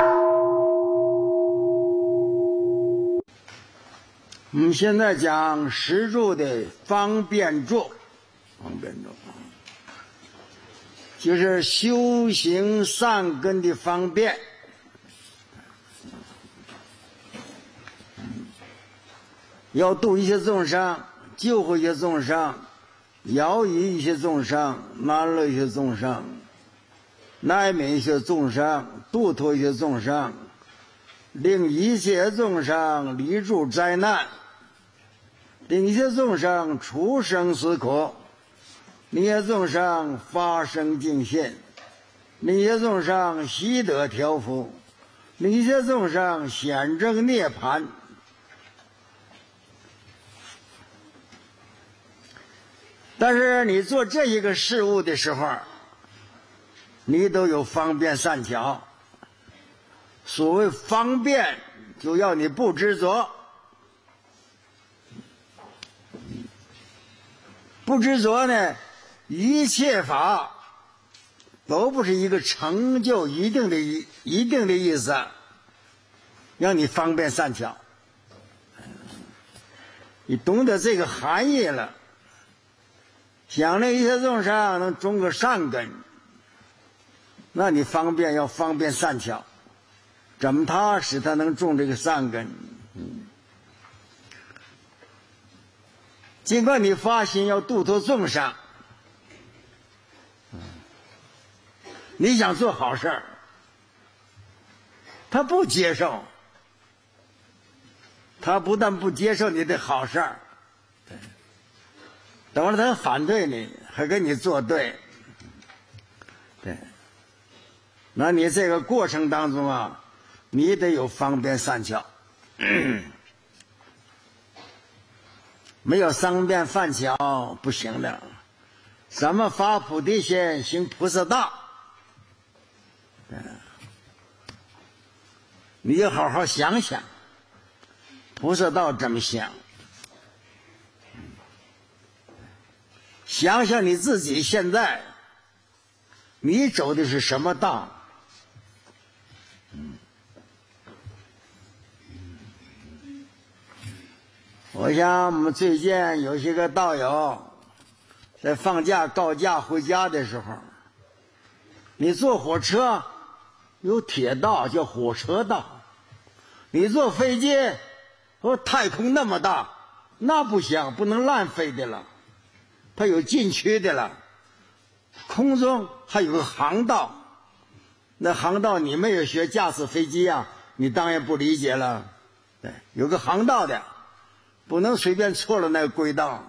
我们现在讲十住的方便住，就是修行善根的方便。要度一些众生，救活一些众生，摇移一些众生，安乐一些众生，耐悯一些众生，度脱一些众生，令一切众生离诸灾难，令一切众生出生死苦，令一切众生发生净信，令一切众生悉得调伏，令一切众生显证涅槃。但是你做这一个事物的时候，你都有方便善巧。所谓方便，就要你不执着。不执着呢，一切法都不是一个成就一定的意思，让你方便善巧。你懂得这个含义了，想令一切众生能种个善根，那你要方便善巧，怎么使他能种这个善根？尽管你发心要度脱众生，你想做好事儿，他不接受，他不但不接受你的好事儿，等会儿他反对你，还跟你作对。对，那你这个过程当中啊，你得有方便善巧。没有方便善巧不行的。咱们发菩提心，行菩萨道，你就好好想想菩萨道怎么想，想想你自己现在你走的是什么道。我想我们最近有些个道友在放假告假回家的时候，你坐火车有铁道叫火车道，你坐飞机太空那么大，那不行，不能乱飞的了，它有禁区的了。空中还有个航道，那航道你们也学驾驶飞机啊，你当然不理解了。对，有个航道的，不能随便错了那个轨道。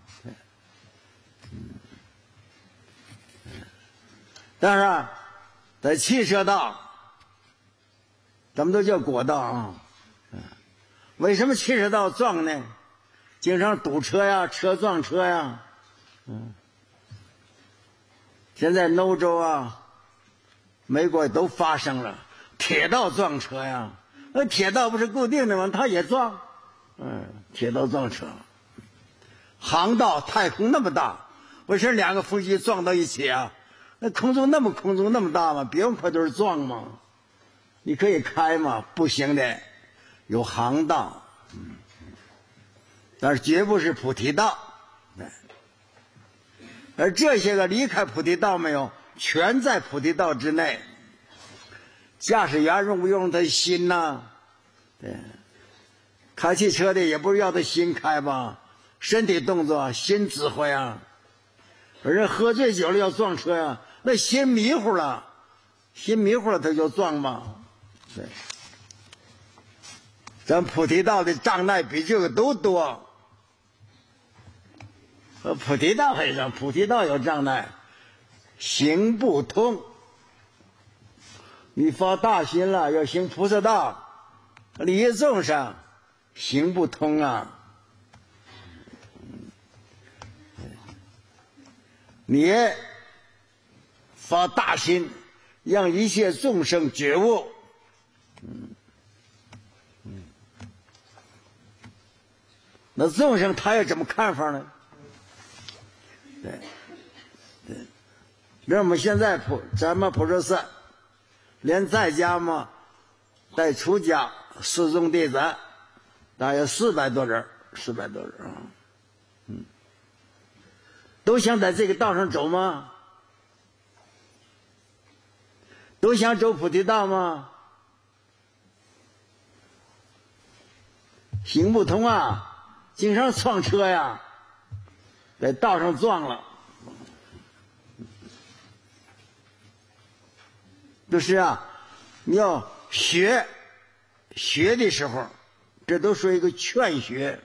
但是在汽车道，咱们都叫国道啊。为什么汽车道撞呢？经常堵车呀，车撞车呀。现在欧洲啊，美国都发生了铁道撞车呀。那铁道不是固定的吗？它也撞。铁道撞车。航道太空那么大，不是两个飞机撞到一起啊？那空中那么大吗？别用快腿撞吗？你可以开吗？不行的，有航道，但是绝不是菩提道。而这些个离开菩提道没有，全在菩提道之内。驾驶员用不用他心呢？对，开汽车的也不是要他心开吧，身体动作心指挥啊。而人喝醉酒了要撞车呀，那心迷糊了他就撞嘛。对，咱菩提道的障碍比这个都多。菩提道为什么？菩提道有障碍，行不通。你发大心了，要行菩萨道，利益众生，行不通啊。你发大心，让一切众生觉悟。那众生他有怎么看法呢？对，那我们现在咱们普陀寺连在家嘛带出家四众弟子，大约400多人啊。都想在这个道上走吗？都想走菩提道吗？行不通啊，经常撞车呀，在道上撞了。就是啊，你要学的时候，这都属于一个劝学。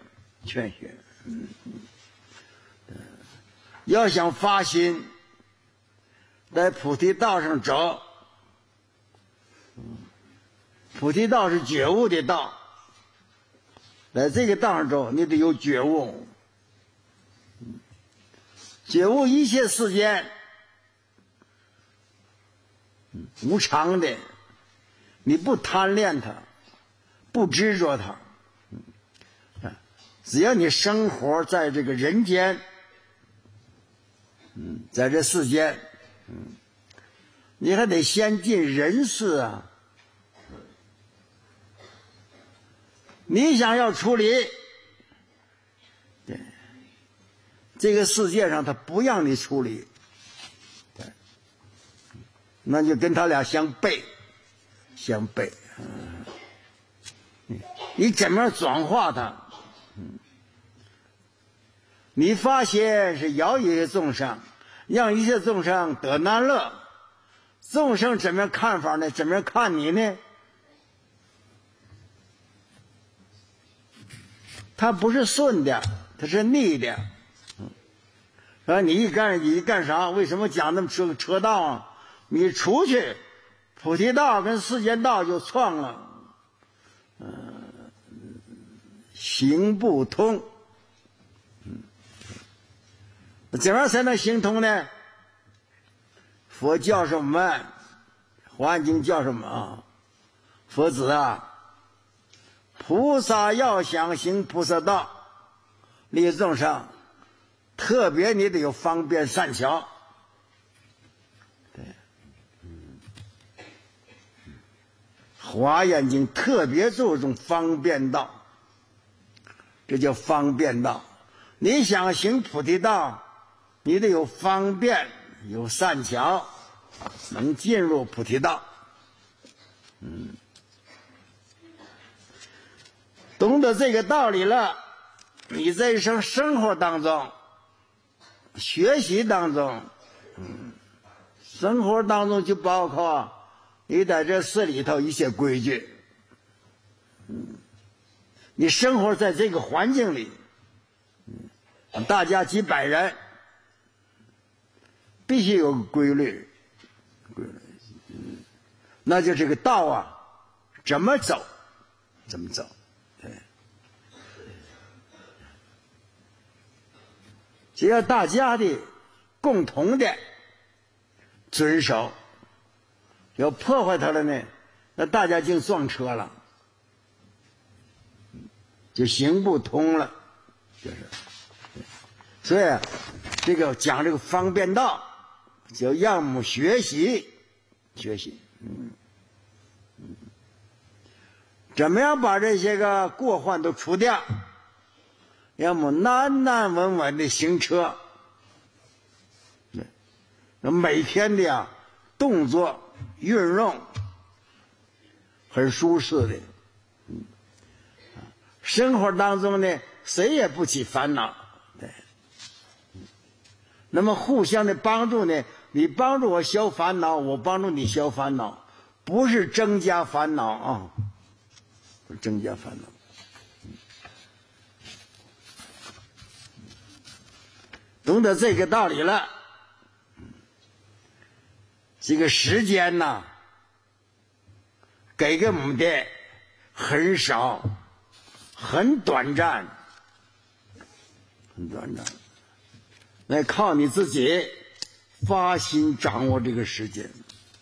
要想发心，在菩提道上走。菩提道是觉悟的道，在这个道上走，你得有觉悟。觉悟一切世间无常的，你不贪恋它，不执着它，只要你生活在这个人间，在这世间，你还得先进人世啊。你想要处理，对，这个世界上他不让你处理，对，那就跟他俩相悖。你怎么样转化它？你发现是饶一切众生，让一切众生得难乐，众生怎么样看法呢？怎么样看你呢？它不是顺的，它是逆的。你一干啥？为什么讲那么车道啊？你出去，菩提道跟世间道就撞了，行不通。怎么样才能行通呢？佛教什么？华严经叫什么啊？佛子啊，菩萨要想行菩萨道，利众生，特别你得有方便善巧。对，华严经特别注重方便道，这叫方便道。你想行菩提道，你得有方便，有善巧，能进入菩提道。懂得这个道理了，你在一生生活当中，学习当中，生活当中就包括你在这寺里头一些规矩，你生活在这个环境里，大家几百人，必须有个规律，那就这个道啊，怎么走，对，只要大家的共同的遵守，要破坏它了呢，那大家就撞车了，就行不通了，就是。所以这个讲这个方便道，就让我们学习，怎么样把这些个过患都除掉，要么安安稳稳的行车，每天的动作运用很舒适的，生活当中呢谁也不起烦恼，对，那么互相的帮助呢，你帮助我消烦恼，我帮助你消烦恼，不是增加烦恼啊，不是增加烦恼。懂得这个道理了，这个时间呢，给给我们的很少，很短暂，来靠你自己发心掌握这个时间。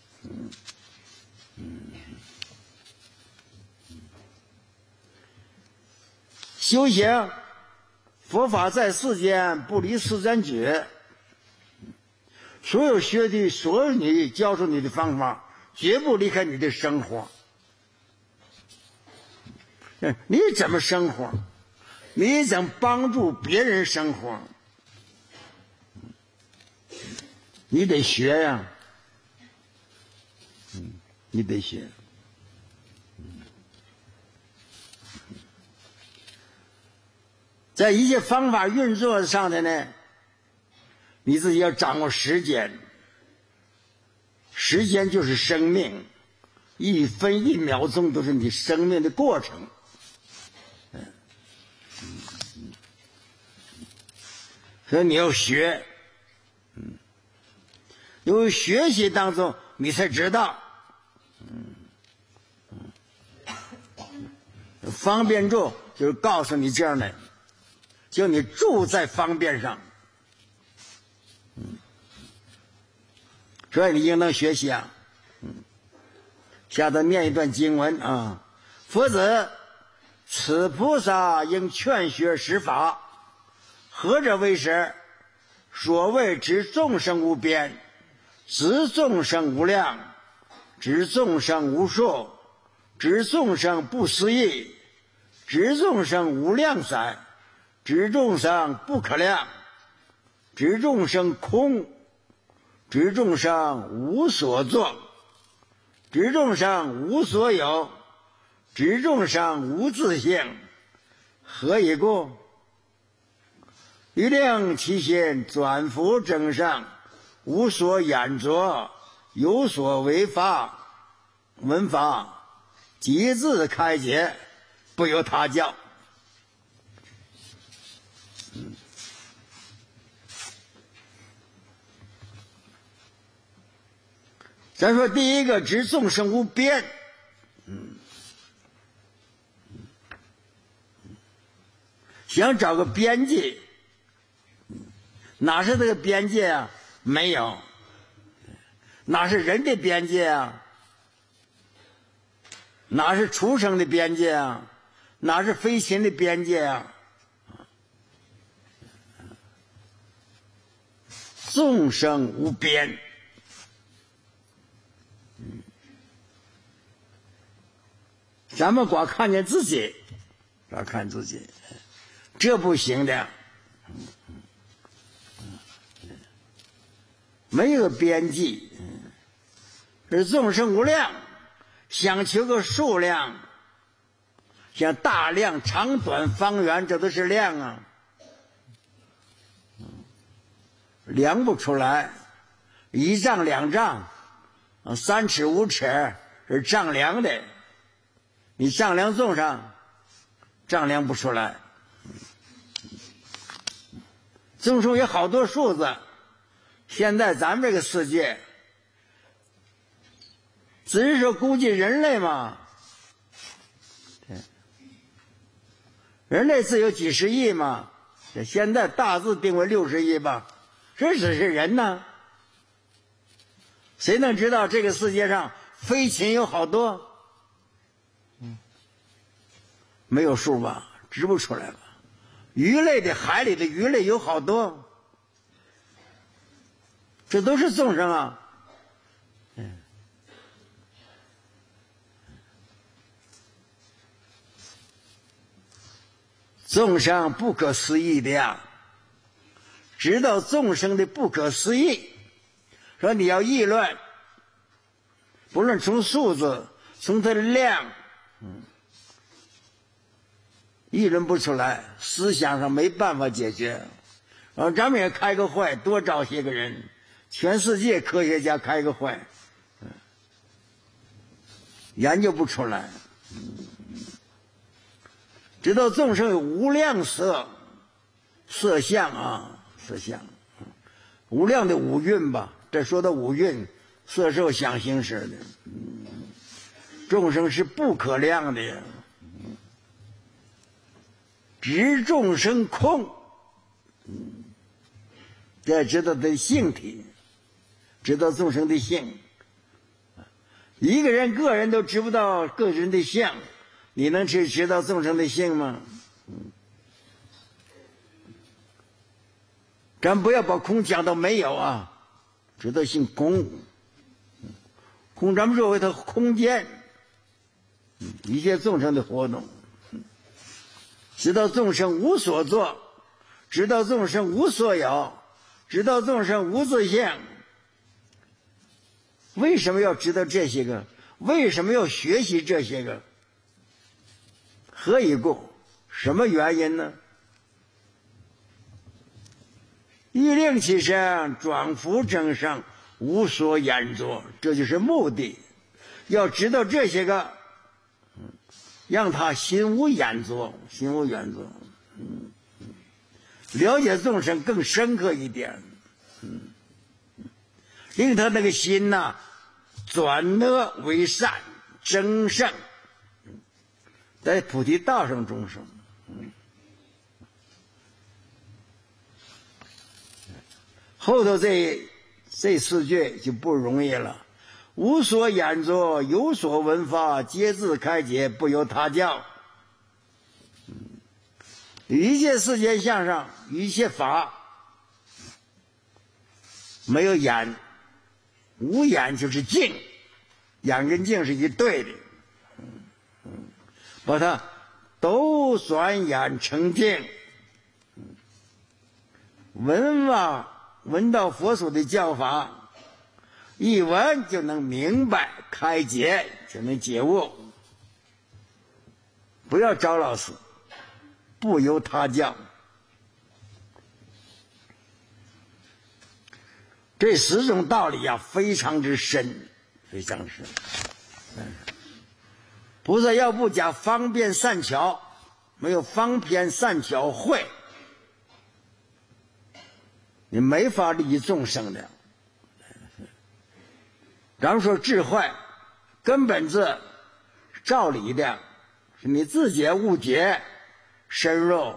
修行佛法在世间不离世间觉，所有你教授你的方法绝不离开你的生活。 你怎么生活？你怎么帮助别人生活？你得学呀，你得学。在一些方法运作上的呢，你自己要掌握时间。时间就是生命，一分一秒钟都是你生命的过程。所以你要学，因为学习当中你才知道，方便住就是告诉你这样的，就你住在方便上，所以你应当学习啊。下头念一段经文啊，夫子，此菩萨应劝学十法，何者为实？所谓知众生无边，知众生无量，知众生无数，知众生不思议，知众生无量载，知众生不可量，知众生空，知众生无所作，知众生无所有，知众生无自性。何以故？欲令其心转复正上，无所染着，有所违法，闻法即自开解，不由他教。咱说第一个，知众生无边。想找个边界，哪是这个边界啊？没有。哪是人的边界啊？哪是畜生的边界啊？哪是飞禽的边界啊？众生无边。咱们光看见自己，光看自己，这不行的。没有边际，是众生无量，想求个数量，像大量、长短、方圆，这都是量啊，量不出来。1丈2丈3尺5尺是丈量的，你丈量重上丈量不出来。众生有好多数字，现在咱们这个世界只是说估计人类嘛，人类自有几十亿嘛，现在大致定为60亿吧，这只是人呢。谁能知道这个世界上飞禽有好多？没有数吧，指不出来吧。鱼类的海里的鱼类有好多，这都是众生啊。众生不可思议的呀，知道众生的不可思议。说你要议论，不论从数字，从它的量，议论不出来，思想上没办法解决。然后咱们也开个会，多找些个人，全世界科学家开个会，研究不出来。知道众生有无量色相啊，色相，无量的五蕴吧。这说的五蕴，色受想行识的，众生是不可量的。知众生空，这知道他的性体，知道众生的性。一个人个人都知不到个人的相，你能知道众生的性吗？咱不要把空讲到没有啊，知道性空。空咱们说为它空间，一切众生的活动。 知道众生无所作，知道众生无所有，知道众生无自性。为什么要知道这些个？为什么要学习这些个？何以故？什么原因呢？欲令其身转伏正生，无所眼着，这就是目的。要知道这些个，让他心无眼着，心无眼着，了解众生更深刻一点，令他那个心呐，转恶为善，争胜，在菩提道上众生。后头这四句就不容易了。无所眼着，有所闻法，皆自开解，不由他教。一切世间相上，一切法没有眼，无眼就是净，眼跟净是一对的，把它都转眼成净。闻到佛所的教法，一闻就能明白开解，就能解悟。不要找老师，不由他教。这4种道理啊，非常之深，非常深。菩萨要不讲方便善巧，没有方便善巧慧，你没法利益众生的。咱们说智慧根本是照理的，是你自觉误解深入。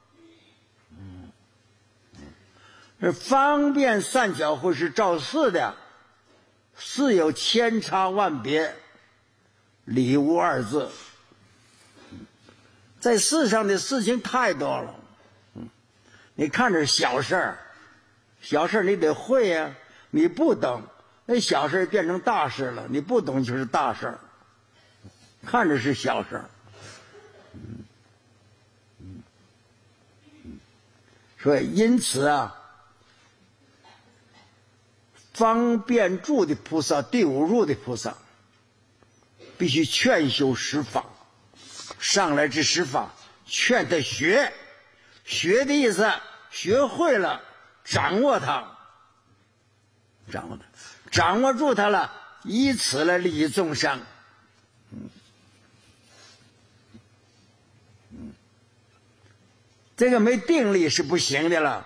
是方便善巧慧是照事的，事有千差万别，理无二字。在世上的事情太多了，你看着小事儿，小事你得会呀，你不懂，那小事变成大事了，你不懂就是大事，看着是小事。所以因此啊，方便住的菩萨，第5入的菩萨，必须劝修十法。上来这十法，劝他学，学的意思，学会了，掌握它，掌握住它了，以此来利益众生。这个没定力是不行的了。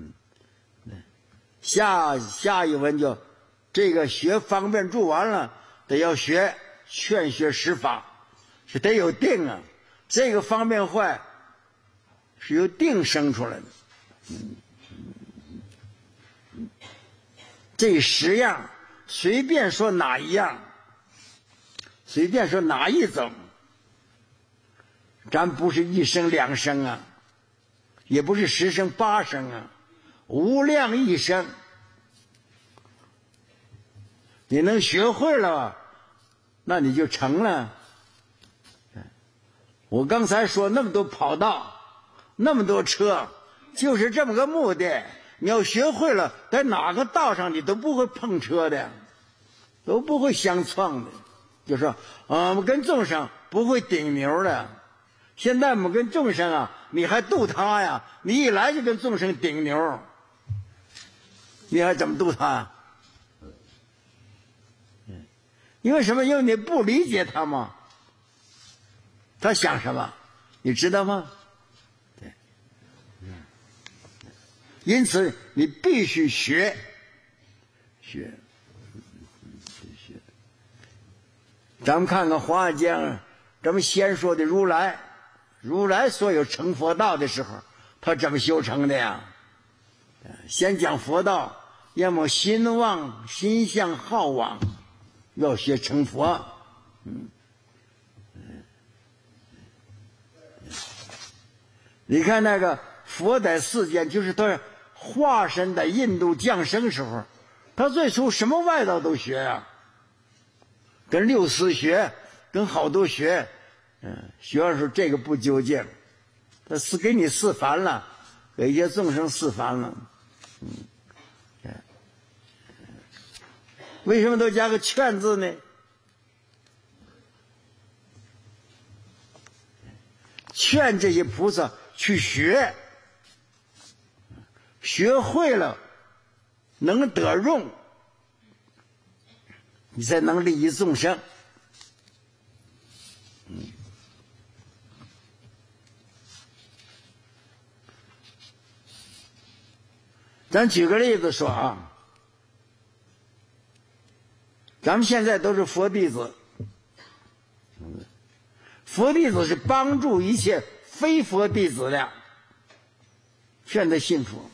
下一文就这个学方便住完了，得要学劝学十法，是得有定啊。这个方便坏是由定生出来的。这10样随便说哪一样，随便说哪一种，咱不是1声2声啊，也不是10声8声啊，无量1声。你能学会了，那你就成了。我刚才说那么多跑道，那么多车，就是这么个目的。你要学会了，在哪个道上你都不会碰车的，都不会相撞的。就说我们跟众生不会顶牛的。现在我们跟众生啊，你还度他呀？你一来就跟众生顶牛，你还怎么度他？因为什么？因为你不理解他嘛。他想什么，你知道吗？对，因此你必须学。咱们看看华严经，咱们先说的如来所有成佛道的时候，他怎么修成的呀？先讲佛道，要么心妄心向好往，要学成佛。你看那个佛在世间，就是他化身在印度降生时候，他最初什么外道都学啊，跟六师学，跟好多学。学完说这个不究竟， 他是给你示范了，给一些众生示范了。为什么都加个劝字呢？劝这些菩萨去学，学会了能得用，你才能利益众生。咱举个例子说啊，咱们现在都是佛弟子，佛弟子是帮助一切非佛弟子的，劝他信佛。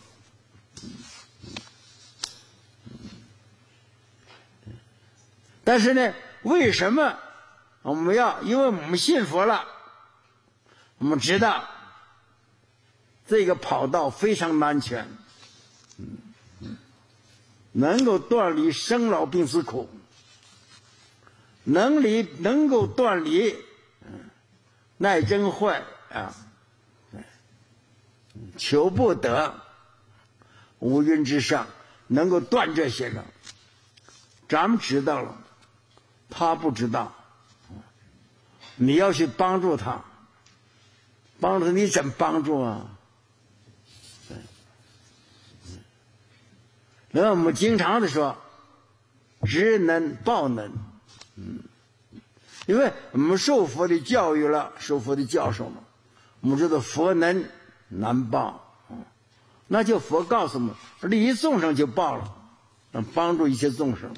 但是呢，为什么我们要？因为我们信佛了，我们知道这个跑道非常安全，能够断离生老病死苦，能够断离耐真坏啊，求不得，五蕴之上，能够断这些个，咱们知道了，他不知道，你要去帮助他，帮助他，你怎么帮助啊？那我们经常的说，知能报能，因为我们受佛的教育了，受佛的教授了，我们知道佛能难报，那就佛告诉我们，利益众生就报了，帮助一切众生。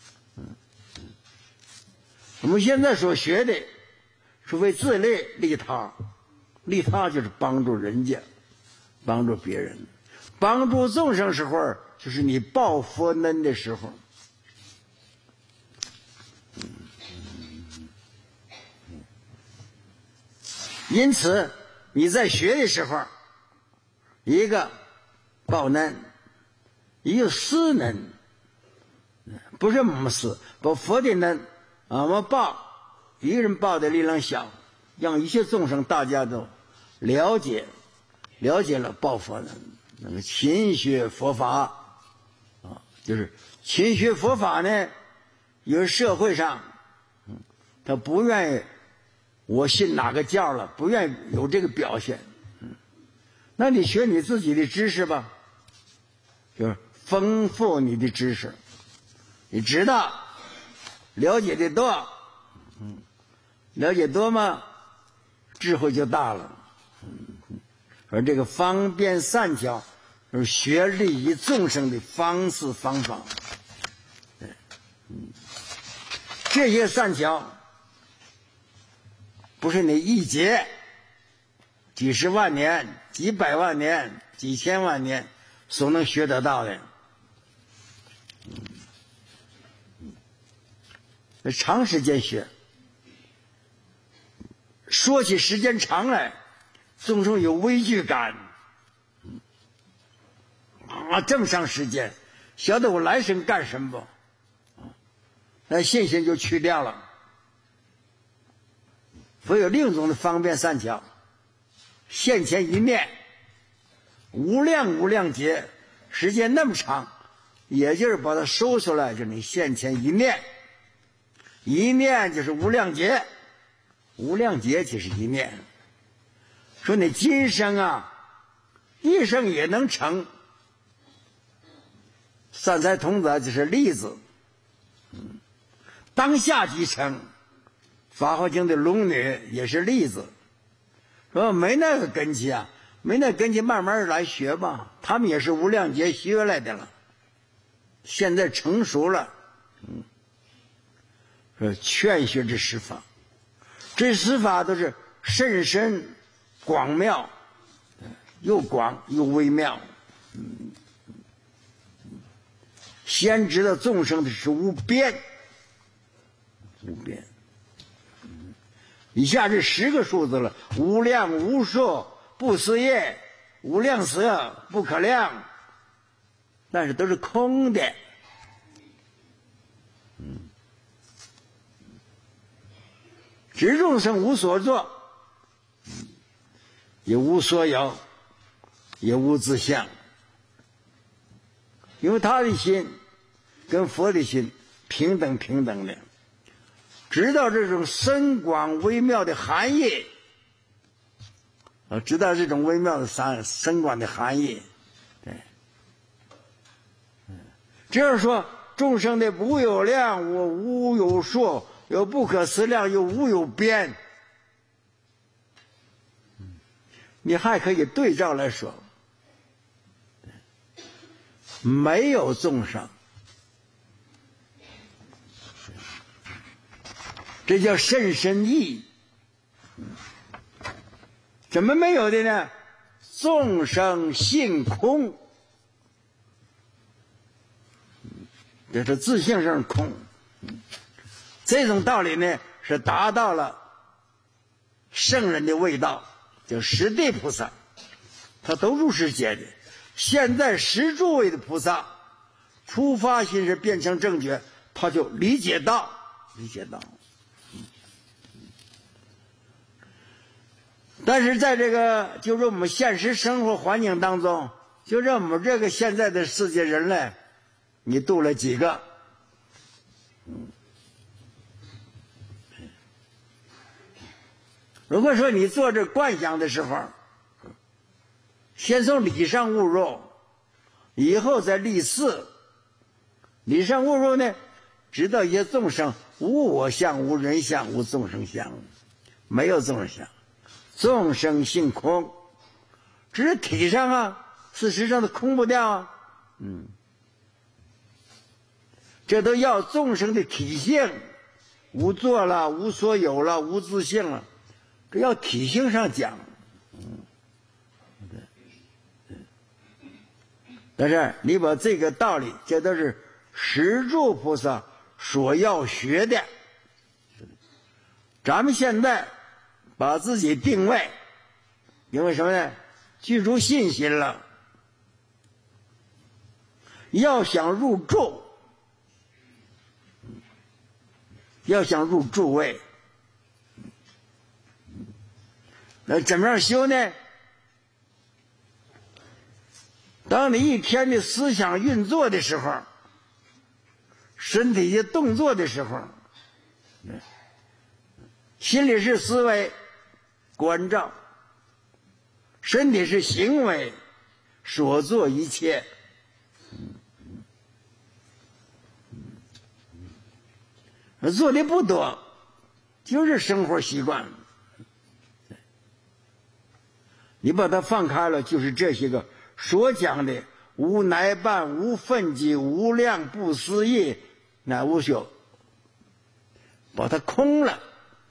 我们现在所学的是为自利利他，利他就是帮助人家，帮助别人，帮助众生时候就是你报佛恩的时候。因此你在学的时候，一个报恩，一个施恩，不是我们施，报佛的恩啊，我们报一个人报的力量小，让一切众生大家都了解了报佛恩，那个勤学佛法啊，就是勤学佛法呢，有社会上他不愿意我信哪个教了，不愿意有这个表现，那你学你自己的知识吧，就是丰富你的知识，你知道了解的多，了解多嘛，智慧就大了。而这个方便善巧，是学利益众生的方式方法。这些善巧不是你一劫几十万年、几百万年、几千万年所能学得到的，长时间学。说起时间长来，众生有畏惧感啊，这么长时间，晓得我来生干什么不？那信心就去掉了。所以有另一种的方便善巧，现前一念，无量劫，时间那么长，也就是把它收出来，就是你现前一念，一念就是无量劫，无量劫就是一念。说你今生啊，一生也能成。善财童子就是例子，当下即成。法华经的龙女也是例子，说没那个根基啊，没那根基，慢慢来学吧。他们也是无量劫学来的了，现在成熟了。说劝学之施法，这施法都是甚深广妙，又广又微妙。先知道众生的是无边，无边。以下是10个数字了：无量无数不思议，无量色不可量，但是都是空的。知众生无所作， 也无所有，也无自相。因为他的心跟佛的心平等的，知道这种深广微妙的含义，知道这种微妙的深广的含义。对，这样说众生的无有量，我无有数，有不可思量，又无有边。你还可以对照来说，没有众生，这叫甚深义。怎么没有的呢？众生性空，这是自性上空。这种道理呢，是达到了圣人的味道，叫十地菩萨，他都入世界的。现在十诸位的菩萨，初发心是变成正觉，他就理解到。但是在这个就是我们现实生活环境当中，就是我们这个现在的世界人类，你度了几个？如果说你做这观想的时候，先从理上悟入，以后再立事。理上悟入呢，知道一些众生无我相，无人相，无众生相，没有众生相，众生性空，只是体上啊，事实上都空不掉啊。这都要众生的体性，无作了，无所有了，无自性了，这要体性上讲。但是你把这个道理，这都是十住菩萨所要学的。咱们现在把自己定位，因为什么呢？具足信心了，要想入住，要想入住位，那怎么样修呢？当你一天的思想运作的时候，身体的动作的时候，心里是思维关照，身体是行为所做一切。做的不多，就是生活习惯。你把它放开了，就是这些个所讲的无乃伴，无分际，无量不思议，乃无休，把它空了。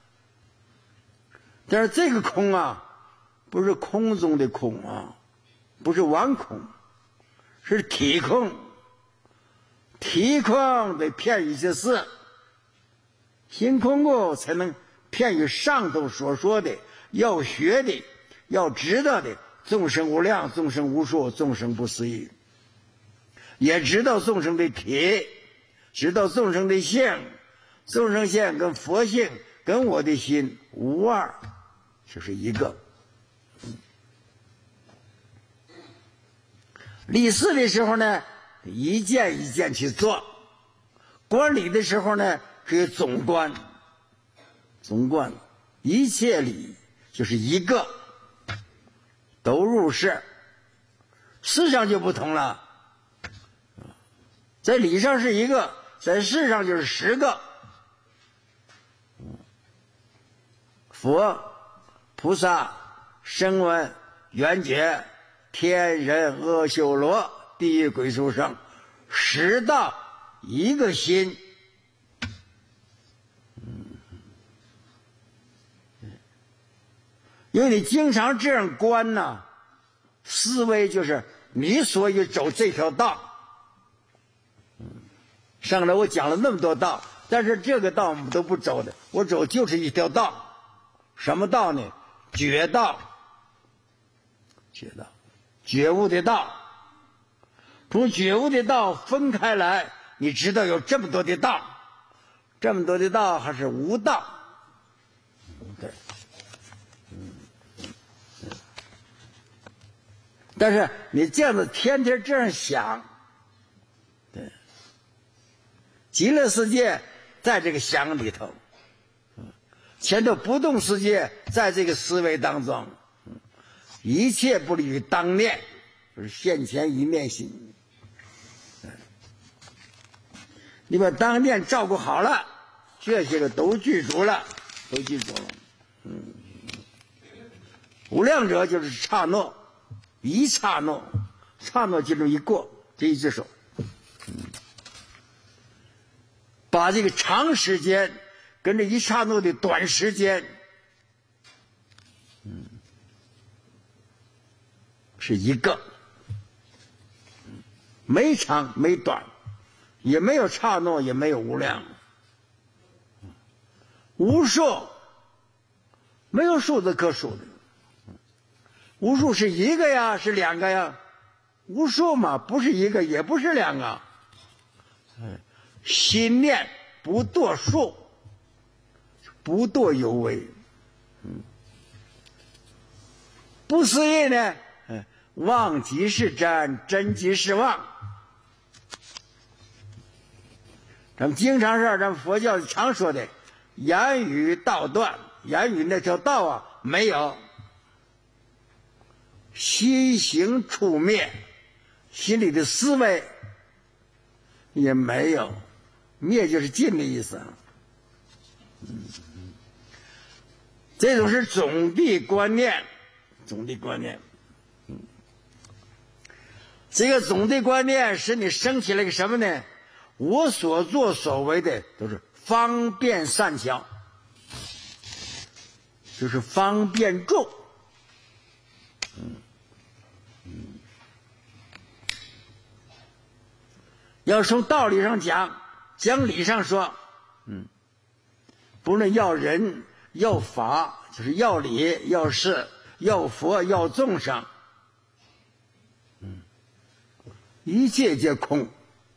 但是这个空啊，不是空中的空啊，不是完空，是体空。体空得偏于这事，心空过才能偏于上头所说的要学的要知道的众生无量，众生无数，众生不思议，也知道众生的体，知道众生的性，众生性跟佛性跟我的心无二，就是一个。立事的时候呢，一件一件去做；观理的时候呢，是总观，一切理就是一个，都入世。事上就不同了，在理上是一个，在事上就是10个。佛、菩萨、声闻、缘觉、天人、阿修罗、地狱鬼畜生，10道一个心。因为你经常这样观呢，思维就是你所以走这条道。上来我讲了那么多道，但是这个道我们都不走的，我走就是一条道。什么道呢？觉道，觉悟的道。从觉悟的道分开来，你知道有这么多的道，这么多的道还是无道。对， 但是你这样子天天这样想，对，极乐世界在这个想里头，前头不动世界在这个思维当中，一切不离于当念，就是现前一念心。你把当念照顾好了，这些个都记住了，都记住了。无量者就是刹那，一刹那，刹那其中一过，这一只手，把这个长时间跟这一刹那的短时间，是一个，没长没短，也没有刹那，也没有无量，无数，没有数字可数的。无数是一个呀，是两个呀？无数嘛，不是一个，也不是两个。心念不堕数，不堕有为。不思议呢？妄即是真，真即是妄。咱们经常是咱们佛教常说的言语道断，言语那条道啊没有。心行处灭，心里的思维也没有，灭就是尽的意思。这种是总的观念，总的观念。这个总的观念使你升起了个什么呢？我所作所为的都是方便善巧，就是方便众。要从道理上讲，讲理上说，不论要人要法，就是要理要事要佛要众生，一切皆空，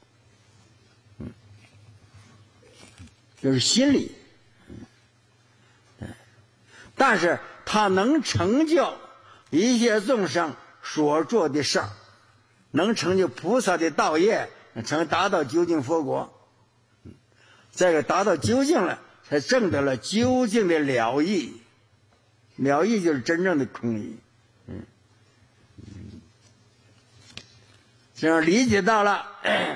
就是心理。但是他能成就一切众生所做的事儿，能成就菩萨的道业，才达到究竟佛国。这个达到究竟了，才证得了究竟的了义。了义就是真正的空义。这样理解到了，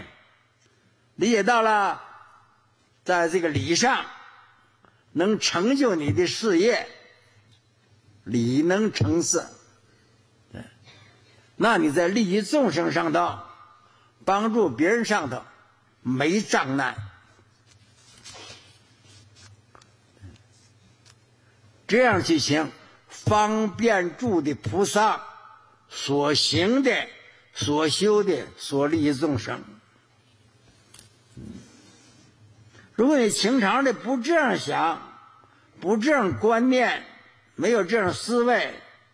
在这个理上能成就你的事业，理能成事。那你在利益众生上头，帮助别人上头没障碍。这样去行，方便住的菩萨所行的、所修的、所利益众生。如果你平常的不这样想，不这样观念，没有这样思维，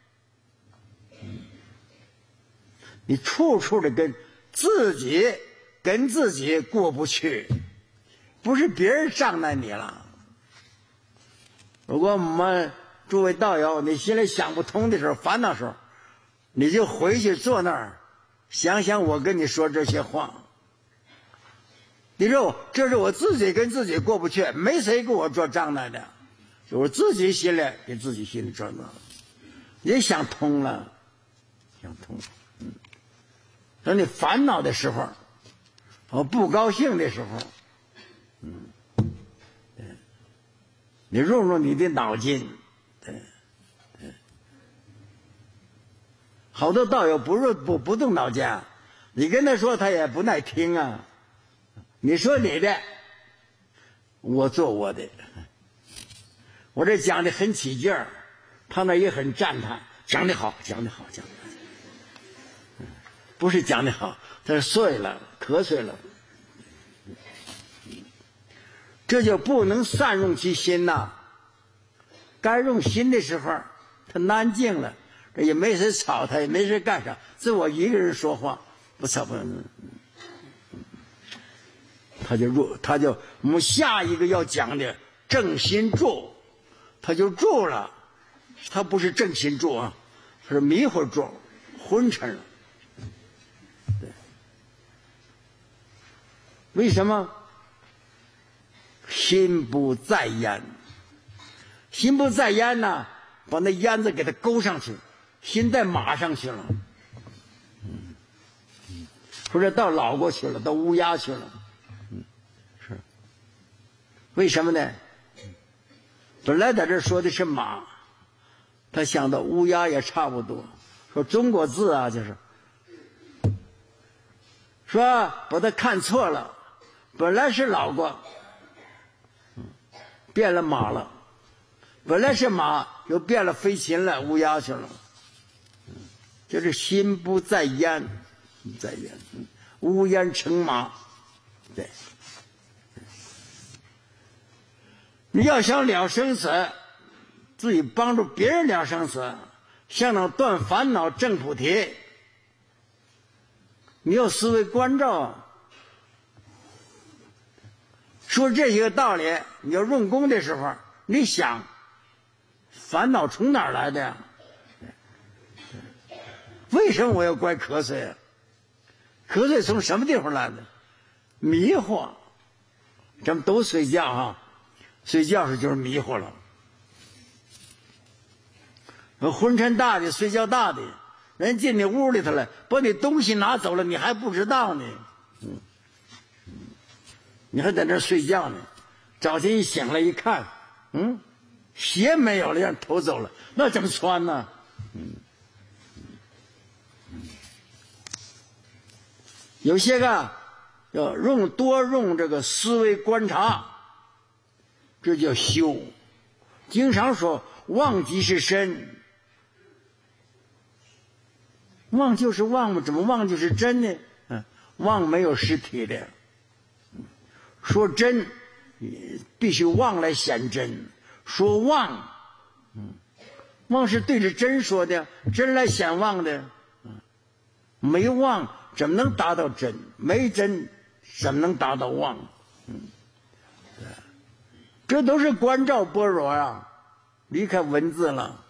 你处处的跟自己过不去，不是别人障碍你了。如果我们诸位道友你心里想不通的时候，烦恼的时候，你就回去坐那儿想想我跟你说这些话。你说这是我自己跟自己过不去，没谁给我做障碍的，就我自己心里给自己心里做障碍。也想通了，想通了。当你烦恼的时候，我不高兴的时候，你用你的脑筋，好多道友不动脑筋，你跟他说他也不耐听啊。你说你的，我做我的，我这讲的很起劲儿，他那也很赞叹，讲得好，讲得好，讲得好，不是讲得好，他是碎了，瞌睡了。这就不能善用其心呐。该用心的时候，他安静了，这也没谁吵他，也没谁干啥，只我一个人说话，不吵不。他就我们下一个要讲的正心住，他就住了，他不是正心住啊，他是迷糊住， 昏沉了。对，为什么？心不在焉，心不在焉呢，把那烟子给它勾上去，心在马上去了，或者到老过去了，到乌鸦去了，是，为什么呢？本来在这说的是马，他想到乌鸦也差不多，说中国字啊，就是说把他看错了，本来是老过。变了马了，本来是马，又变了飞禽了，乌鸦去了。就是心不在焉，在焉，乌烟成马。对，你要想了生死，自己帮助别人了生死，想能断烦恼、证菩提，你要思维关照啊。说这些个道理，你要用功的时候，你想烦恼从哪儿来的呀？为什么我要怪瞌睡啊？瞌睡从什么地方来的？迷惑。咱们都睡觉啊，睡觉时就是迷惑了。昏沉大的，睡觉大的，人进你屋里头了，把你东西拿走了，你还不知道呢。你还在那睡觉呢，早晨一醒来一看，鞋没有了，让人偷走了，那怎么穿呢？有些个要多用这个思维观察，这叫修。经常说妄即是真，妄就是妄嘛，怎么妄就是真呢？妄没有实体的。说真，必须妄来显真。说妄，妄是对着真说的，真来显妄的。没妄怎么能达到真？没真怎么能达到妄？这都是观照般若啊，离开文字了。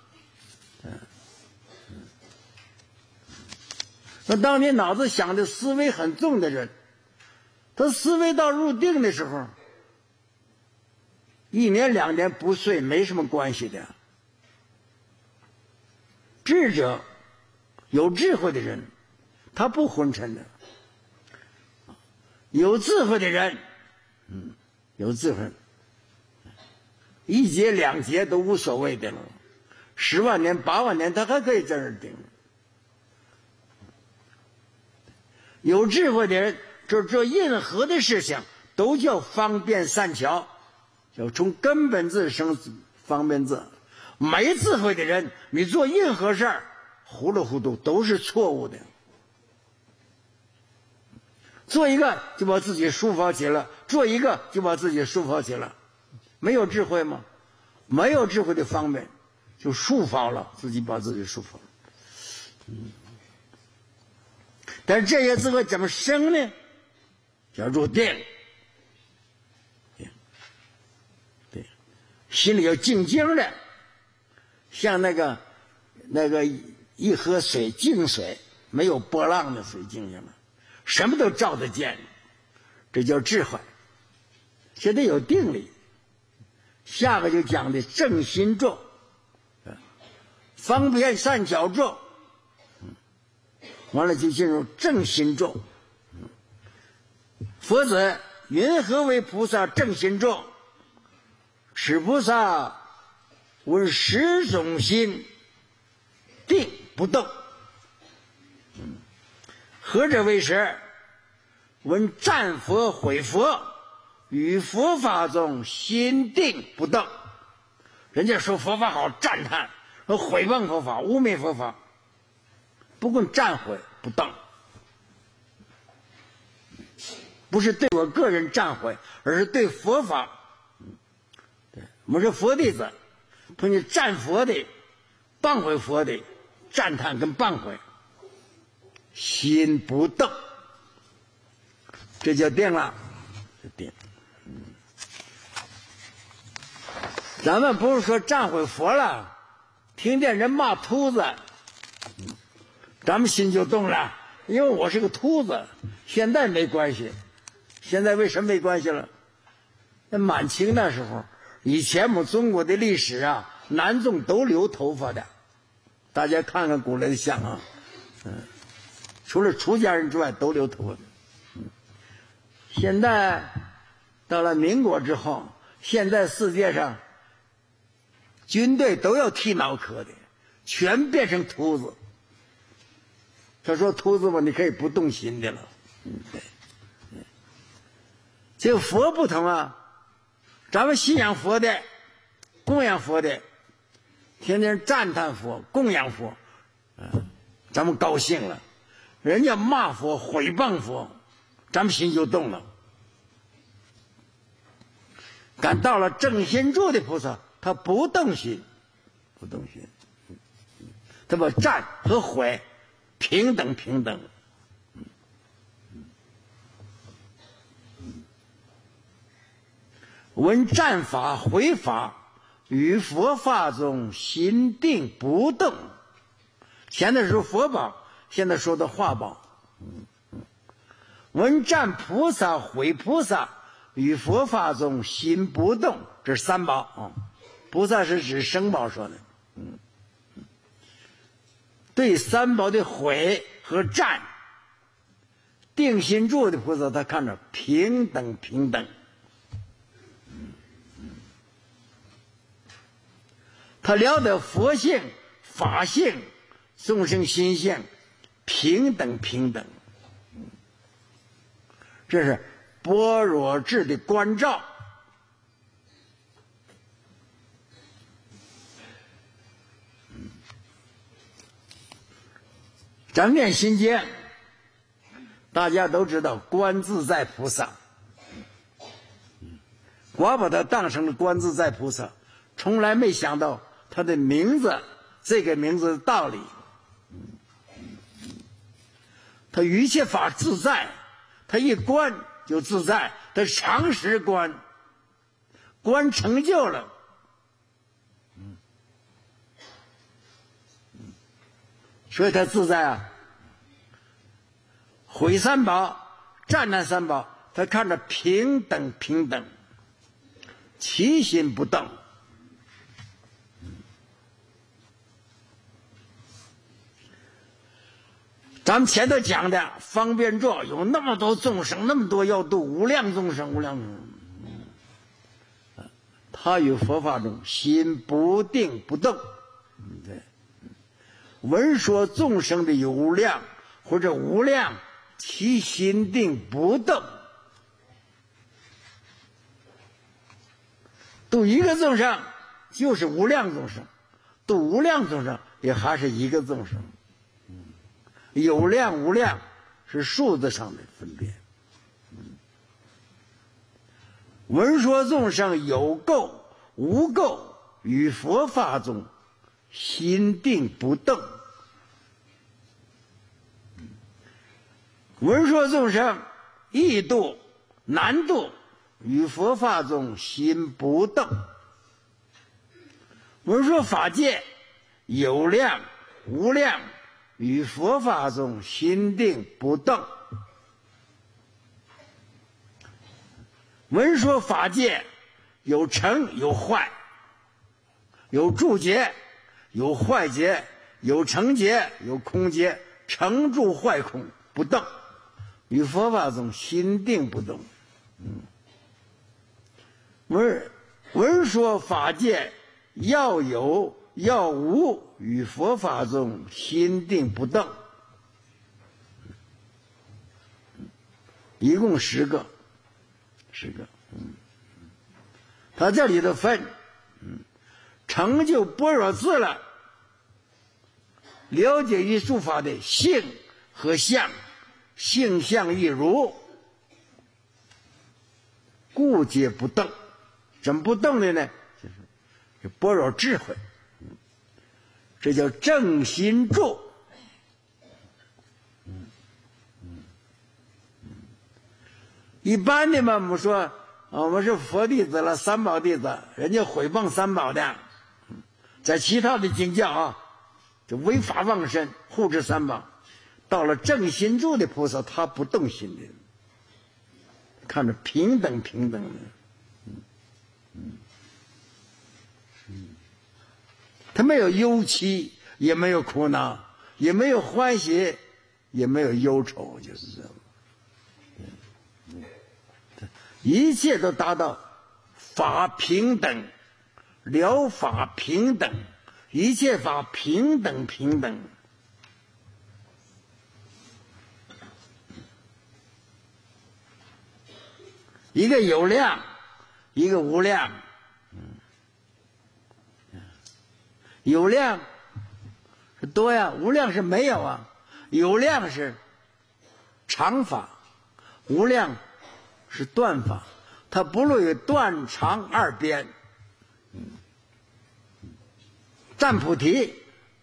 那当你脑子想的思维很重的人，他思维到入定的时候，1年2年不睡没什么关系的。智者，有智慧的人，他不昏沉的。有智慧的人，有智慧，1劫2劫都无所谓的了，10万年8万年他还可以在这儿定。有智慧的人，这任何的事情都叫方便善巧，叫从根本自生方便自。没智慧的人，你做任何事儿糊里糊涂都是错误的。做一个就把自己束缚起了，做一个就把自己束缚起了，没有智慧吗？没有智慧的方面就束缚了自己，把自己束缚了。但是这些智慧怎么生呢？叫入定。对，心里要静静的，像那个一喝水，静水，没有波浪的水，静下来，什么都照得见，这叫智慧。现在有定力。下个就讲的正心咒，方便善巧咒，完了就进入正心咒。佛子云何为菩萨正心咒？此菩萨闻10种心，定不动。何者为10？闻赞佛毁佛，于佛法中心定不动。人家说佛法好，赞叹；说毁谤佛法，污蔑佛法，不共赞毁不动。不是对我个人赞毁，而是对佛法。对，我们是佛弟子，碰见赞佛的、谤毁佛的，赞叹跟谤毁，心不动，这叫定了，这定。咱们不是说赞毁佛了，听见人骂秃子， 咱们心就动了，因为我是个秃子。现在没关系，现在为什么没关系了？那满清那时候，以前我们中国的历史啊，男众都留头发的，大家看看古来的像啊，除了出家人之外都留头发的。现在到了民国之后，现在世界上军队都要剃脑壳的，全变成秃子。他说秃子嘛，你可以不动心的了。对。这个佛不同啊，咱们信仰佛的，供养佛的，天天赞叹佛，供养佛，咱们高兴了。人家骂佛，毁谤佛，咱们心就动了。赶到了正心住的菩萨，他不动心，不动心，他把赞和毁平等平等。闻赞法毁法，于佛法中心定不动。前的是佛宝，现在说的化宝。闻赞菩萨毁菩萨，于佛法中心不动，这是三宝啊。菩萨是指生宝说的。对三宝的毁和赞，定心住的菩萨他看着平等平等。他了解佛性、法性、众生心性，平等平等。这是般若智的关照。咱念心经，大家都知道观自在菩萨，我把他当成了观自在菩萨，从来没想到他的名字，这个名字的道理。他一切法自在，他一观就自在，他长时观，观成就了。所以他自在啊。毁三宝，赞叹三宝，他看着平等平等，其心不动。咱们前头讲的方便座有那么多众生，那么多要度，无量众生，无量众生。他与佛法中心不定不动。对，闻说众生的有量或者无量，其心定不动。度一个众生就是无量众生，度无量众生也还是一个众生。有量无量是数字上的分别。闻说众生有垢无垢，于佛法中心定不动。闻说众生易度难度，于佛法中心不动。闻说法界有量无量，于佛法中心定不动。闻说法界有成有坏，有住劫有坏劫，有成劫有空劫，成住坏空不动，于佛法中心定不动。闻说法界要有要无，于佛法中心定不动。一共10个，10个。他这里头分，成就般若智了，了解于诸法的性和相，性相一如，故皆不动。怎么不动的呢？就是般若智慧，这叫正心住。一般的嘛，我们说我们是佛弟子了，三宝弟子，人家毁谤三宝的，在其他的经教啊，就违法妄身，护持三宝。 到了正心住的菩萨，他不动心的，看着平等平等的，他没有忧戚，也没有苦恼，也没有欢喜，也没有忧愁，就是这样。一切都达到法平等，了法平等，一切法平等平等。一个有量，一个无量。有量是多呀，无量是没有啊。有量是长法，无量是断法，它不论有断长二边。占菩提，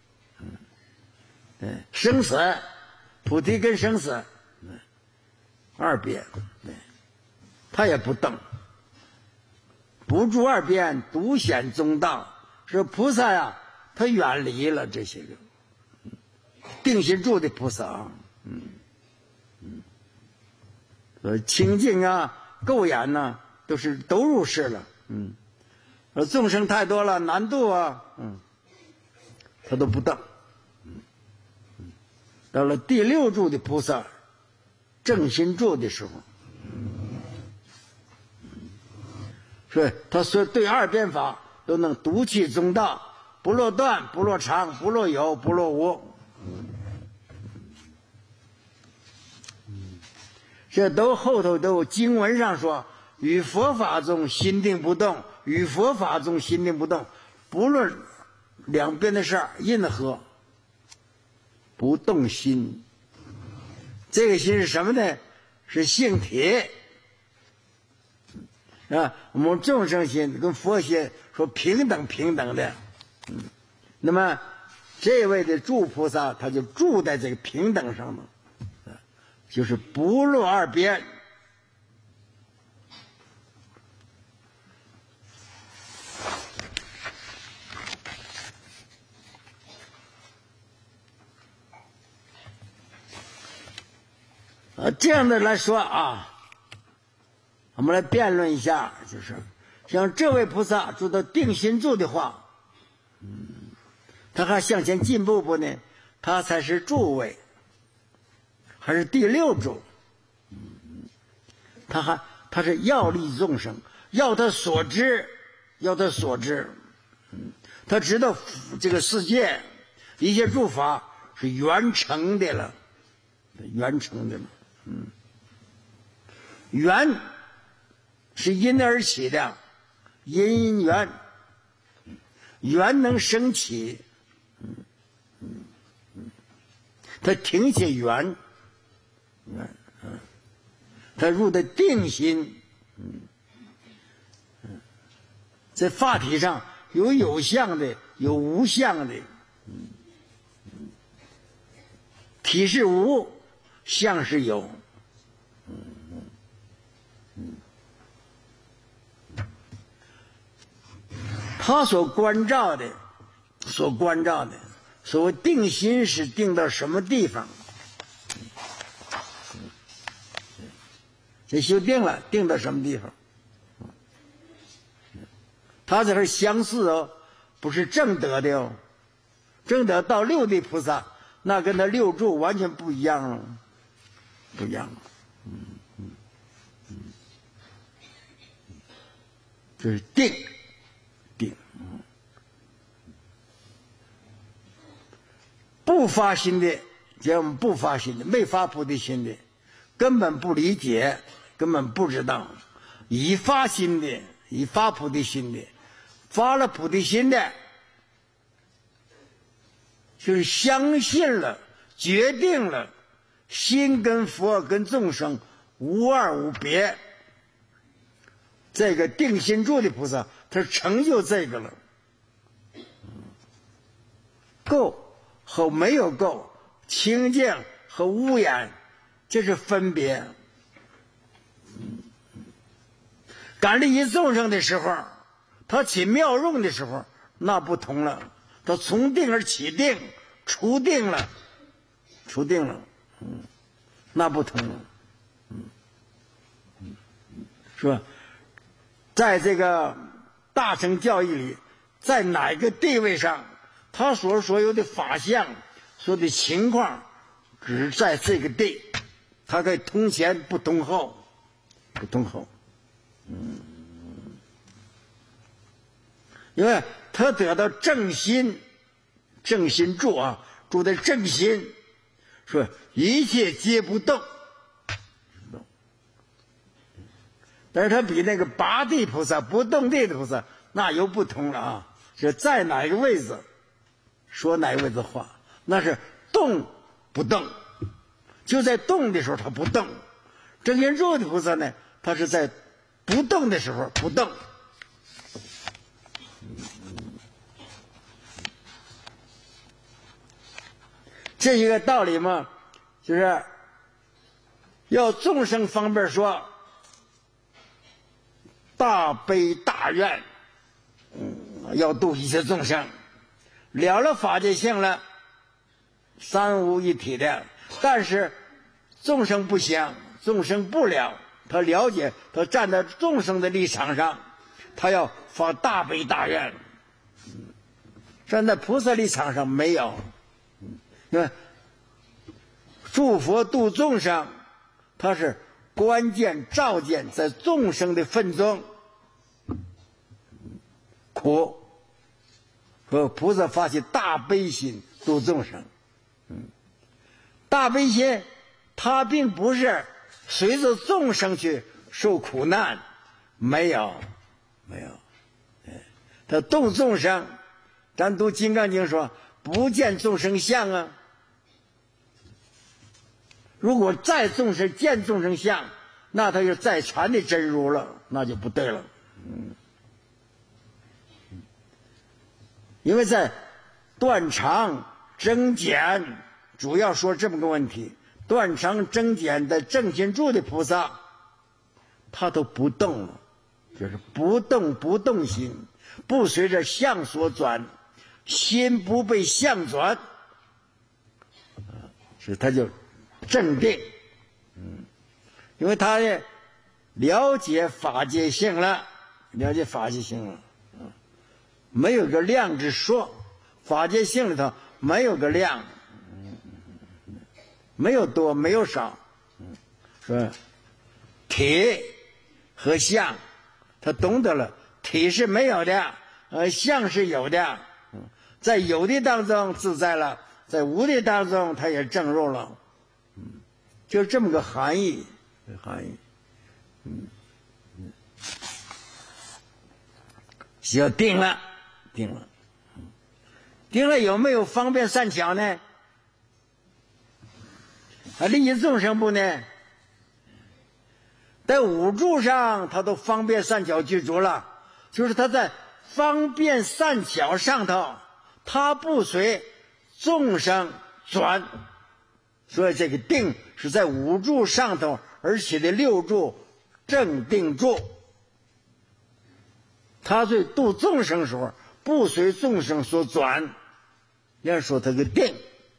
生死，菩提跟生死二边，他也不动，不住二边，独显中道。是菩萨呀，他远离了这些个定心住的菩萨啊，清净啊、垢眼呐，都入世了，众生太多了，难度啊，他都不动。到了第六住的菩萨，正心住的时候，所以他说对二边法都能独气中道，不落断，不落常，不落有，不落无。这都后头都有经文上说，与佛法中心定不动，与佛法中心定不动，不论两边的事儿，任何不动心。这个心是什么呢？是性体啊。我们众生心跟佛心说平等平等的，那么这位的住菩萨他就住在这个平等上了，就是不落二边。这样的来说啊，我们来辩论一下，就是像这位菩萨住到定心住的话，他还向前进步不呢？他才是住位，还是第六住？他是要利众生，要他所知，要他所知。他知道这个世界一切诸法是圆成的了，圆成的了。缘是因而起的，因缘，缘能生起，他停下缘，他入的定心，在法体上有相的，有无相的，体是无，相是有。他所关照的，所谓定心是定到什么地方？这修定了，定到什么地方？他这是相似哦，不是正德的哦。正德到六地菩萨，那跟他六住完全不一样了，不一样了。这是定。不发心的，叫我们不发心的，没发菩提心的，根本不理解，根本不知道。已发心的，已发菩提心的，发了菩提心的，就是相信了，决定了，心跟佛跟众生无二无别。这个定心住的菩萨，他成就这个了。够和没有够，清净和污染，这是分别。感利益众生的时候，他起妙用的时候，那不同了。他从定而起定，除定了， 那不同了，是吧？在这个大乘教义里，在哪个地位上，他所有的法相、所有的情况，只在这个地，他可以通前不通后，不通后。因为他得到正心，正心住啊，住在正心，说一切皆不动。但是他比那个拔地菩萨、不动地的菩萨那又不同了啊！是在哪一个位置说哪个位置话，那是动不动，就在动的时候他不动。正心住的菩萨呢，他是在不动的时候不动。这一个道理嘛，就是要众生方面说，大悲大愿，要度一切众生，了法界性了，三无一体的。但是众生不想，众生不了，他了解，他站在众生的立场上，他要发大悲大愿。站在菩萨立场上没有。因为诸佛度众生，它是关键照见在众生的份中苦，和菩萨发起大悲心度众生。大悲心它并不是随着众生去受苦难，没有，他度众生，咱读《金刚经》说不见众生相啊。如果再众生见众生相，那他就再传的真如了，那就不对了。因为在断常增减，主要说这么个问题。断常增减的正心住的菩萨，他都不动了，就是不动心，不随着相所转，心不被相转，所以他就正定。因为他了解法界性了，没有个量之说，法界性里头没有个量，没有多没有少，是体和相，他懂得了，体是没有的，相是有的，在有的当中自在了，在无的当中他也证入了，就这么个含义。就定了，有没有方便善巧呢？利益众生不呢？在五住上他都方便善巧具足了，就是他在方便善巧上头，他不随众生转，所以这个定是在五住上头而起的六住正定住。他对度众生时候不随众生所转，要说他个定。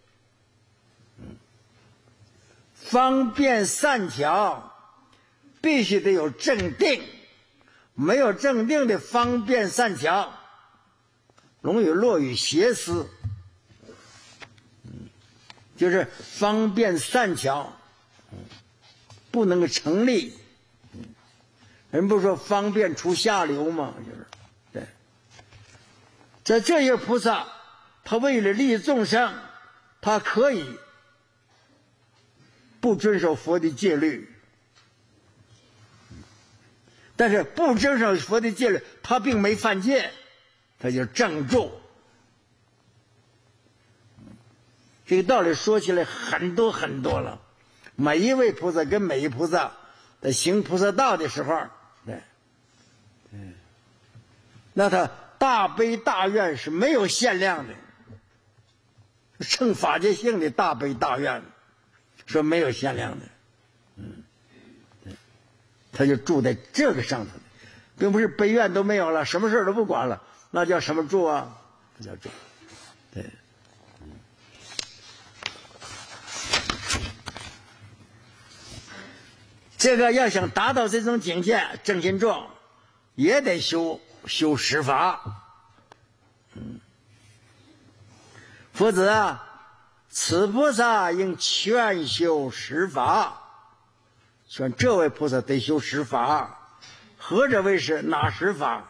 方便善巧必须得有正定，没有正定的方便善巧，容易落于邪思。就是方便善巧不能够成立。人不是说方便出下流吗？就是对。在这些菩萨，他为了利益众生，他可以不遵守佛的戒律，但是不遵守佛的戒律，他并没犯戒，他就正住。这个道理说起来很多了，每一位菩萨跟每一菩萨在行菩萨道的时候，对，那他大悲大愿是没有限量的，乘法界性的大悲大愿说没有限量的，他就住在这个上头，并不是悲愿都没有了，什么事都不管了，那叫什么住啊？不叫住，对。 这个要想达到这种境界，正心重也得修十法，否则此菩萨应全修十法。说这位菩萨得修十法，何者为是？哪十法？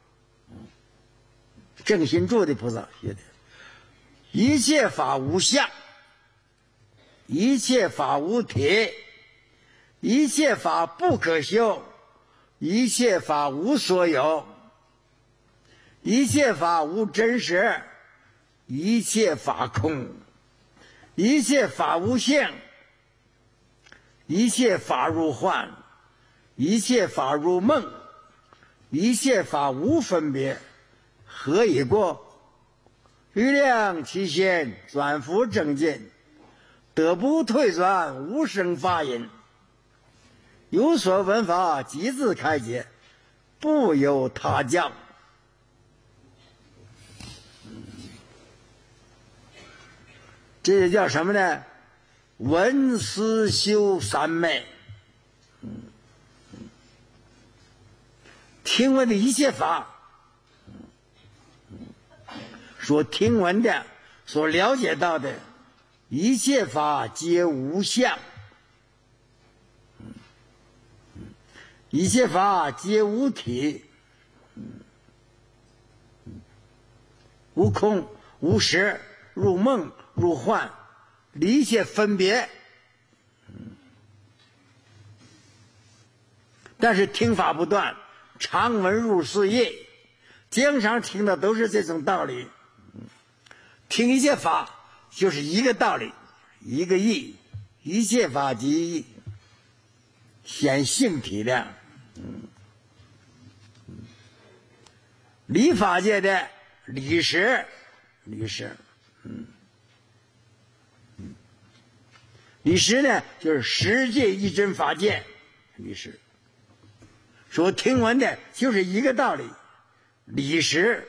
正心住的菩萨写的：一切法无相，一切法无体，一切法不可修，一切法无所有，一切法无真实，一切法空，一切法无性，一切法如幻，一切法如梦，一切法无分别，何以过？欲量其心，转复正进，得不退转，无生法隐。有所闻法，即自开解，不由他教。这就叫什么呢？闻思修三昧。听闻的一切法，所听闻的，所了解到的一切法皆无相，一切法皆无体，无空无实，如梦如幻，离一切分别。但是听法不断，常闻入是意，经常听的都是这种道理。听一切法就是一个道理，一个义，一切法即义，显性体量。理法界的理实，理实呢，就是实界一真法界，理实。所听闻的就是一个道理，理实。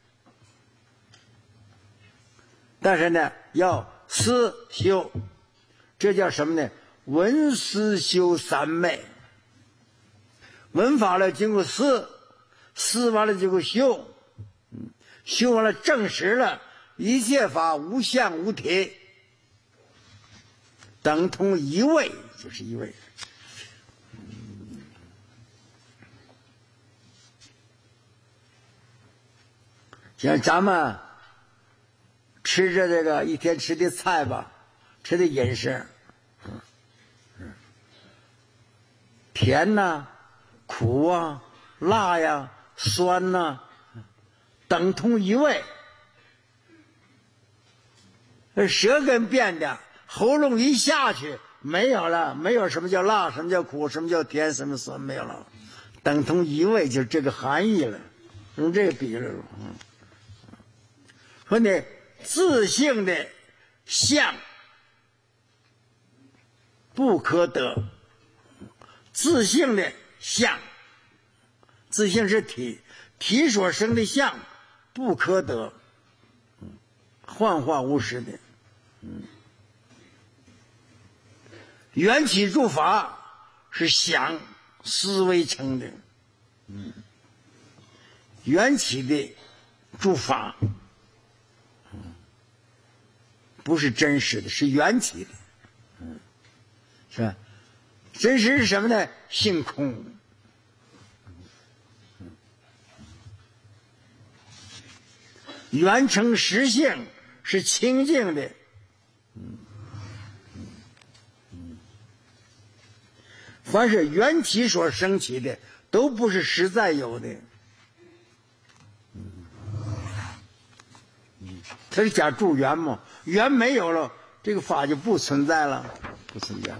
但是呢，要思修，这叫什么呢？闻思修三昧。闻法了经过思，思完了经过修，修完了证实了一切法无相无体，等同一位，就是一位。像咱们吃着这个一天吃的菜吧，吃的饮食，甜呐、苦啊、辣呀、酸呐，等同一味。舌根变的，喉咙一下去没有了，没有什么叫辣，什么叫苦，什么叫甜，什么酸，没有了，等同一味，就是这个含义了。用这个比喻了。说呢，自性的相不可得，自性的相，自性是体，体所生的相不可得，幻化无实的。缘起诸法是想思维成的，缘起的诸法不是真实的，是缘起的，是吧？真实是什么呢？性空。缘成实性是清净的，凡是缘起所生起的，都不是实在有的，它是假助缘嘛，缘没有了，这个法就不存在了，不存在了。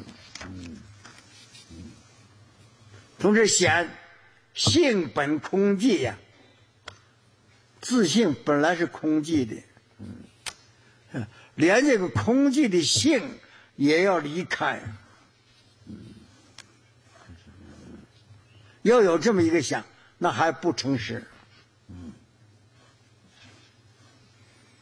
从这显性本空寂呀，自性本来是空寂的，连这个空寂的性也要离开，要有这么一个想，那还不成实。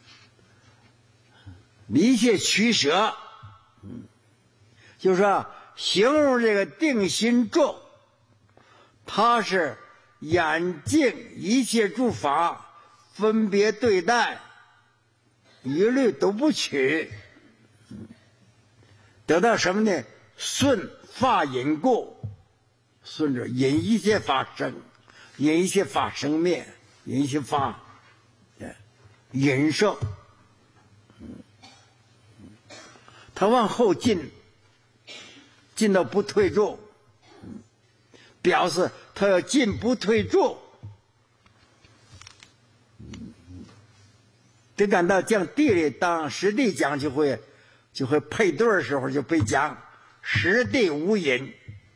离切取舍，就是说形容这个定心咒，它是眼镜一切诸法分别对待，一律都不取，得到什么呢？顺法引故，顺着引一切法生，引一切法生灭，引一切法引受，他往后进，进到不退住，表示他要进不退住。得赶到讲地里，当实地讲就会配对的时候就被讲实地无隐。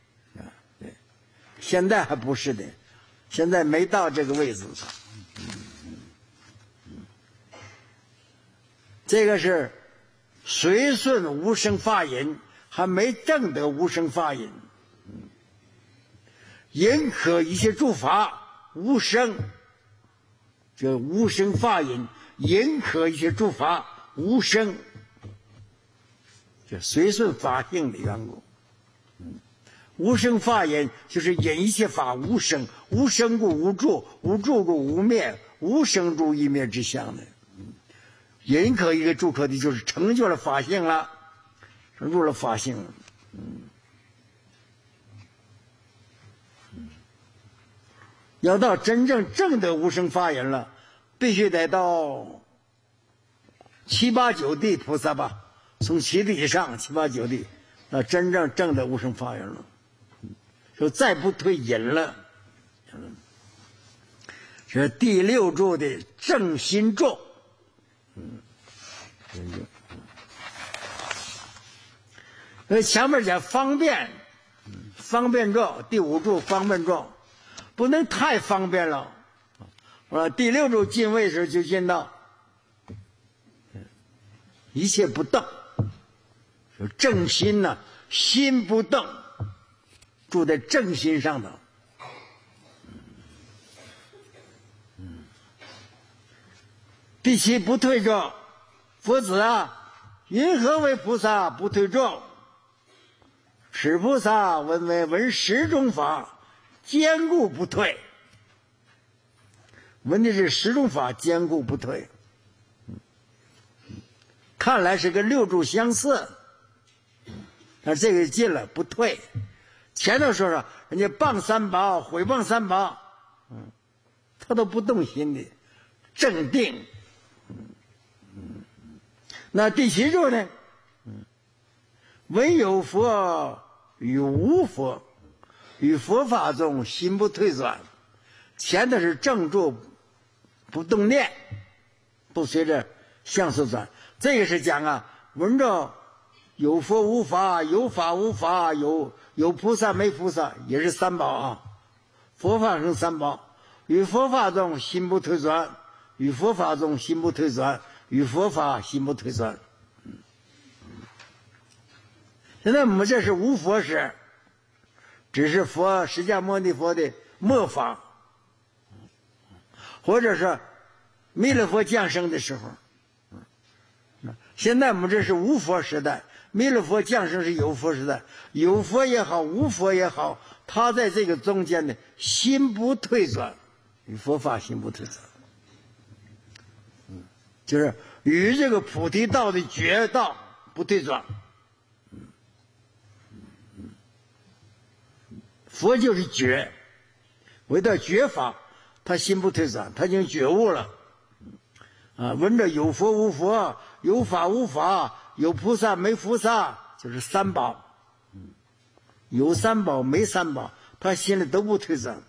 现在还不是的，现在没到这个位置上。这个是随顺无生法引，还没证得无生法引。引可一切诸法无生，这无生法引，引可一切诸法无生，这随顺法性的缘故。无生法引就是引一切法无生，无生故无住，无住故无灭，无生住一灭之相的。引可一个住可的就是成就了法性了，入了法性了。要到真正证得无生法引了，必须得到七八九地菩萨吧，从七地以上七八九地，那真正证得无生法引了，就再不退隐了。这是第六柱的正心咒。前面讲方便，方便咒，第五柱方便咒，不能太方便了。第六柱进位时就进到一切不动，正心呢，心不动，住在正心上头。第七不退咒，佛子啊，云何为菩萨不退咒？此菩萨闻十种法，坚固不退。闻的是十种法，坚固不退。看来是跟六柱相似，但这个进了不退。前头说人家谤三宝，毁谤三宝，他都不动心的，正定。那第七柱呢？闻有佛与无佛，与佛法中心不退转。前头是正住不动念，不随着相速转。这个是讲闻着有佛无法，有法无法，有菩萨没菩萨，也是三宝佛法生三宝，与佛法中心不退转，与佛法中心不退转，与佛法心不退转。现在我们这是无佛时，只是佛释迦牟尼佛的末法，或者是弥勒佛降生的时候。现在我们这是无佛时代，弥勒佛降生是有佛时代，有佛也好，无佛也好，他在这个中间呢，心不退转，与佛法心不退转，就是与这个菩提道的觉道不退转。佛就是觉，为到觉法，他心不退转，他已经觉悟了。闻着有佛无佛，有法无法，有菩萨没菩萨，就是三宝。有三宝没三宝，他心里都不退转。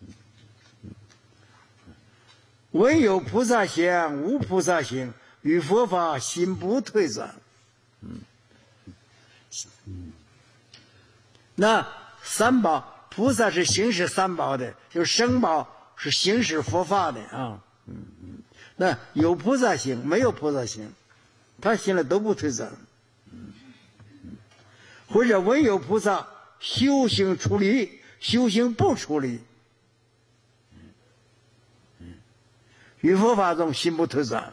唯有菩萨行，无菩萨行，与佛法心不退转。那三宝。菩萨是行使三宝的，就是生宝是行使佛法的那有菩萨行，没有菩萨行，他心里都不退转。或者唯有菩萨修行出离，修行不出离，于佛法中心不退转。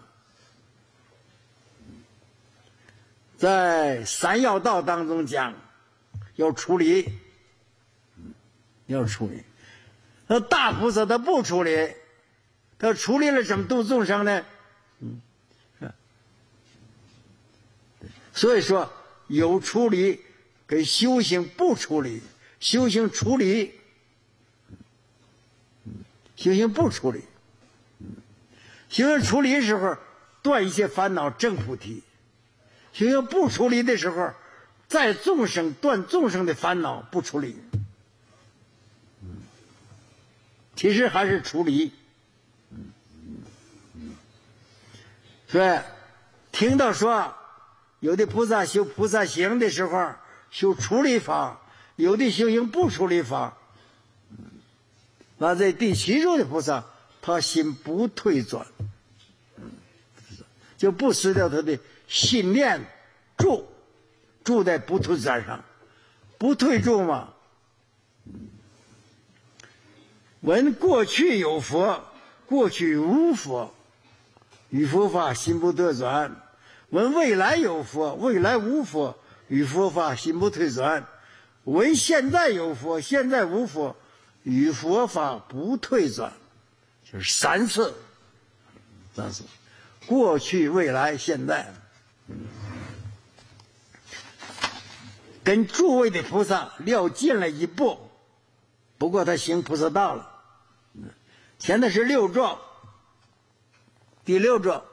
在三要道当中讲， 要处理，要处理。那大菩萨他不处理，他处理了怎么度众生呢？所以说有处理跟修行不处理，修行处理，修行不处理，修行处理的时候断一切烦恼证菩提，修行不处理的时候在众生断众生的烦恼不处理，其实还是处理。所以听到说有的菩萨修菩萨行的时候修处理法，有的修行不处理法，那在第七住的菩萨他心不退转，就不失掉他的信念住在不退转上，不退住嘛。闻过去有佛，过去无佛，与佛法心不退转；闻未来有佛，未来无佛，与佛法心不退转；闻现在有佛，现在无佛，与佛法不退转。就是三次，过去、未来、现在，跟诸位的菩萨料近了一步。不过他行菩萨道了。现在是六座，第六座，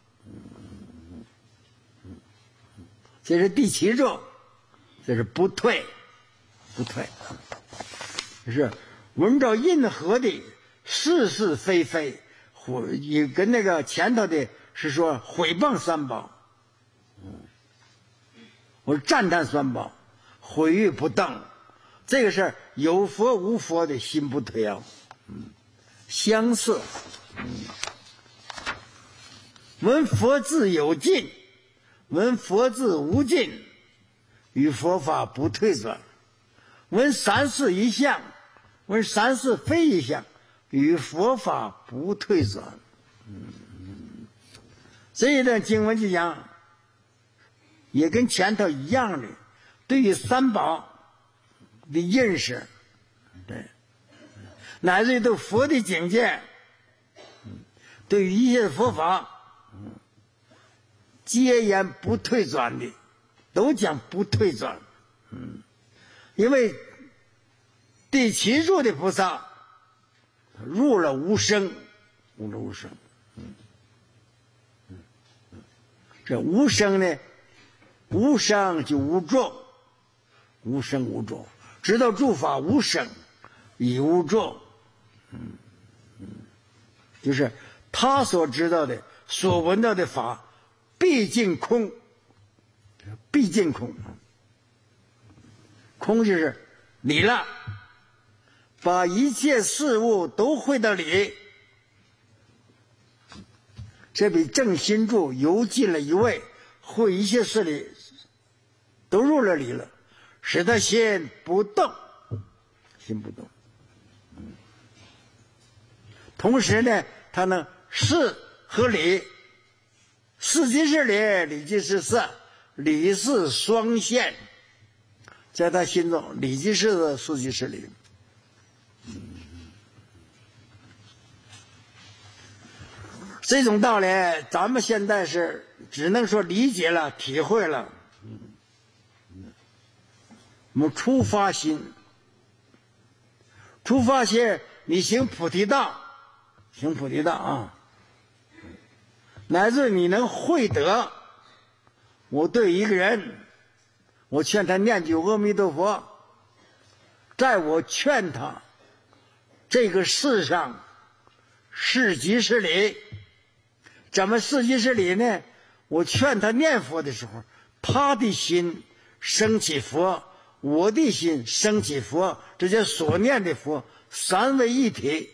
这是第七座，这是不退，是闻着任何的是是非非，也跟那个前头的是说毁谤三宝，我赞叹三宝，毁誉不当，这个是有佛无佛的心不退啊，相似。闻佛字有尽，闻佛字无尽，与佛法不退转；闻三世一相，闻三世非一相，与佛法不退转。这一段经文就讲，也跟前头一样的，对于三宝的认识，对，乃至于对佛的境界，对于一切佛法，皆言不退转的，都讲不退转。因为第七住的菩萨入了无生，这无生呢，无生就无住，无生无住，知道诸法无生亦无住，就是他所知道的所闻到的法毕竟空，毕竟空，空就是理了，把一切事物都会到理，这比正心住游进了一位，会一切事理都入了理了，使他心不动，心不动。同时呢，他能事和理，事即是理，理即是事，理事双现，在他心中，理即是事，事即是理。这种道理咱们现在是只能说理解了，体会了。我们出发心，你行菩提道，啊，乃至你能会得。我对一个人，我劝他念句阿弥陀佛，在我劝他这个世上是即是理，怎么是即是理呢？我劝他念佛的时候，他的心升起佛，我的心升起佛，这叫所念的佛，三位一体。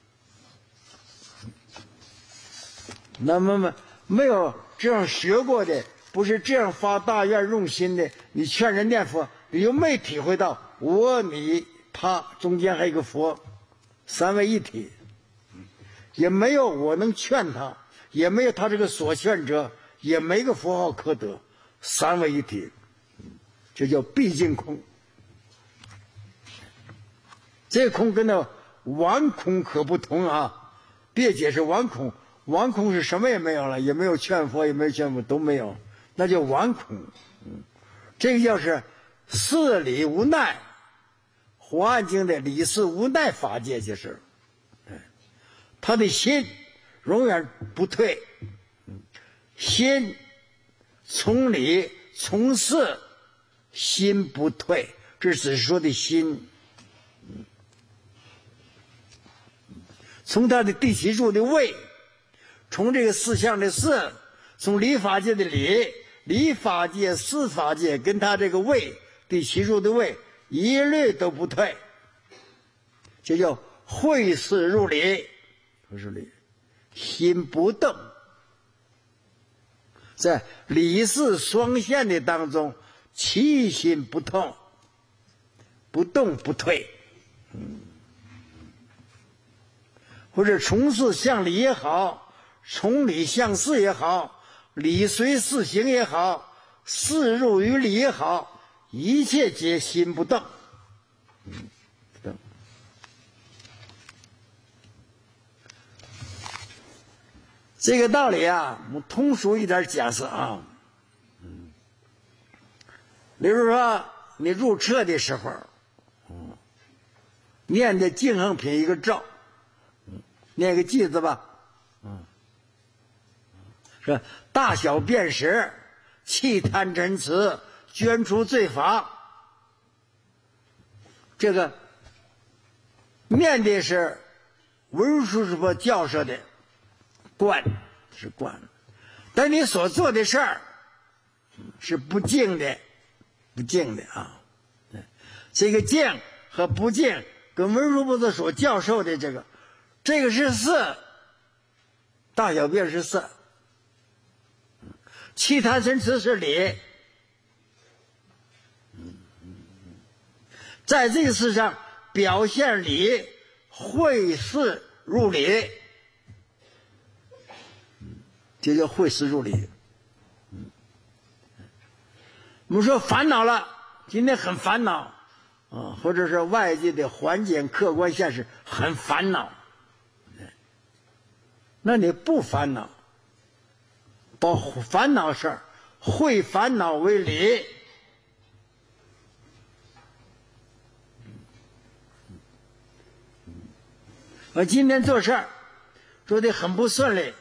那么没有这样学过的，不是这样发大愿用心的，你劝人念佛，你又没体会到我你他中间还有一个佛，三位一体，也没有我能劝他，也没有他这个所劝者，也没个佛号可得，三位一体，这叫毕竟空。 这空跟那完空可不同啊！别解释完空，完空是什么也没有了，也没有劝佛，也没有劝佛，都没有，那叫完空。这个叫是事理无奈，华严经的理事无奈法界就是，他的心永远不退，心从理从事，心不退，这只是说的心。从他的第七处的位，从这个四相的四，从理法界的理，理法界、事法界跟他这个位，第七处的位，一律都不退，这叫会事入理，不是理，心不动，在理事双现的当中，其心不动，不动不退。或者从事向理也好，从理向事也好，理随事行也好，事入于理也好，一切皆心不动。不动。这个道理啊，我们通俗一点解释啊。比如说你入车的时候，念的净行品一个咒，念个偈子吧，是大小便识，气贪嗔痴，捐除罪法。这个念的是文殊师父教授的观，是观，但你所做的事儿是不净的，不净的啊。这个净和不净跟文殊菩萨所教授的这个是色，大小便是色，气贪嗔痴是理，在这个事上表现理，会事入理，这叫会事入理。我们说烦恼了，今天很烦恼啊，或者是外界的环境客观现实很烦恼，那你不烦恼，把烦恼事儿会烦恼为理，我今天做事儿做得很不顺利，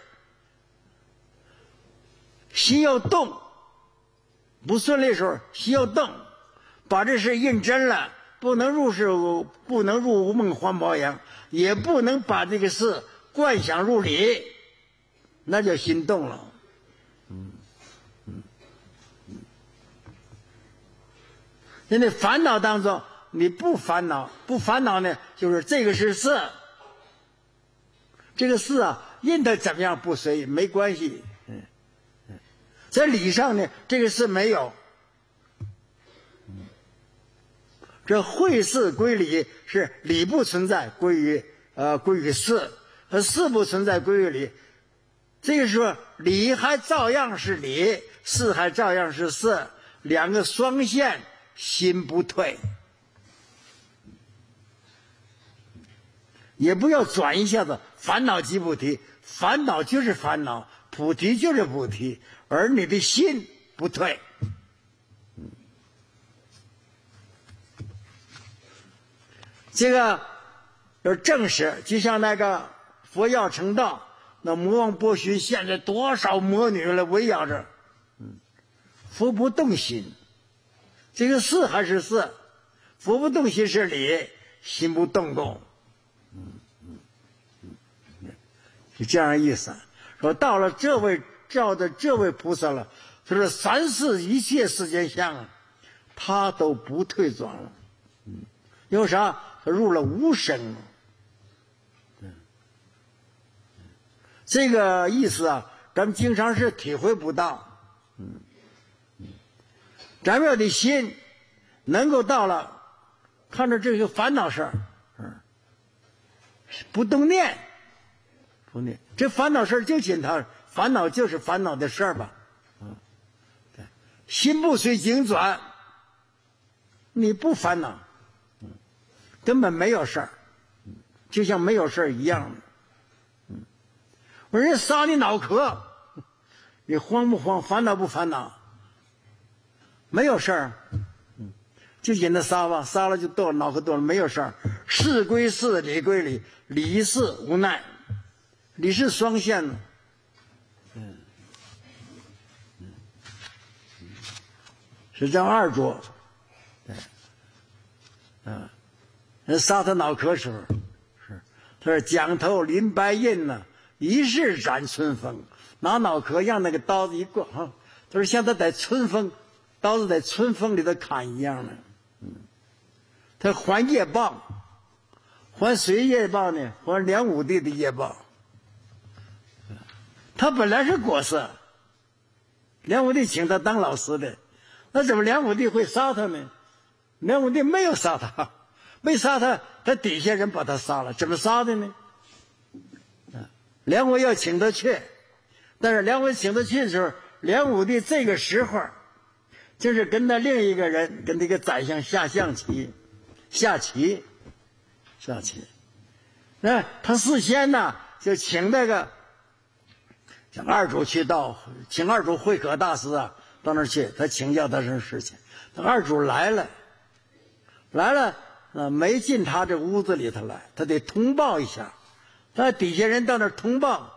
心要动，不顺利的时候心要动，把这事认真了，不能入世，不能入无梦幻泡影，也不能把这个事观想入理，那叫心动了。因为烦恼当中你不烦恼，不烦恼呢，就是这个是事，这个事啊，任它怎么样不随没关系。在理上呢，这个事没有。这会事归理，是理不存在归于事，和事不存在归于理。这个时候理还照样是理，事还照样是事，两个双线，心不退。也不要转一下子，烦恼即菩提，烦恼就是烦恼，菩提就是菩提，而你的心不退。这个要证实，就像那个佛要成道，那魔王波旬现在多少魔女来围绕着，佛不动心，这个事还是事，佛不动心是理，心不动功，就这样意思。说到了照的这位菩萨了，就是三世一切世间相，他都不退转了。因为啥？他入了无生。这个意思啊，咱们经常是体会不到。咱们要的心能够到了，看着这个烦恼事儿，不动念，不念，这烦恼事儿就紧它，烦恼就是烦恼的事儿吧。心不随境转，你不烦恼。 根本没有事儿，就像没有事儿一样的。我说人杀你脑壳，你慌不慌？烦恼不烦恼？没有事儿，就引他杀吧，杀了就剁了，脑壳剁了，没有事儿。事归事，理归理，理是无奈，理是双线的。是叫二主，人杀他脑壳时候，他说蒋头临白印呢，一日斩春风，拿脑壳让那个刀子一过，他说像他在春风，刀子在春风里头砍一样的。他还业报，还谁业报呢？还梁武帝的业报。他本来是国色，梁武帝请他当老师的，那怎么梁武帝会杀他呢？梁武帝没有杀他，没杀他，他底下人把他杀了，怎么杀的呢？梁武要请他去，但是梁武请他去的时候，梁武帝这个时候就是跟他另一个人，跟这个宰相下棋。那他事先呢就请那个请二主去请二主会可大师啊到那儿去，他请教他什么事情。他二主来了没进他这屋子里头来，他得通报一下，他底下人到那儿通报。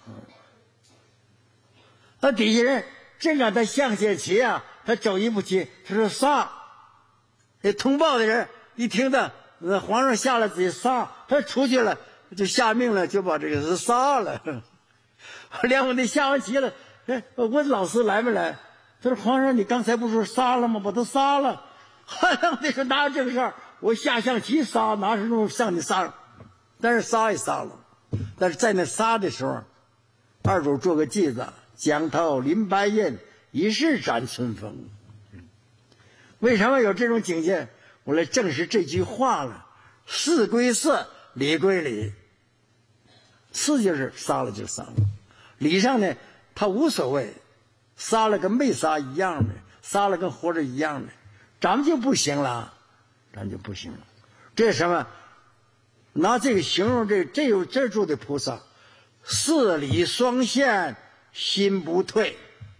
他底下人正赶他象棋棋啊，他走一步棋，他说杀。这通报的人一听到皇上下了自己杀，他出去了，就下命了，就把这个人杀了。梁武帝下完棋了，问老师来没来？他说皇上，你刚才不是杀了吗？把他杀了。梁武帝说哪有这个事儿？我下象棋杀，哪是那种像你杀？但是杀也杀了，但是在那杀的时候，二主做个记子：蒋头临白印，一日斩春风。为什么有这种境界？我来证实这句话了。事归事，理归理。事就是杀了就杀了，理上呢他无所谓，杀了跟没杀一样的，杀了跟活着一样的。咱们就不行了，这是什么？拿这个形容这住的菩萨，事理双线，心不退。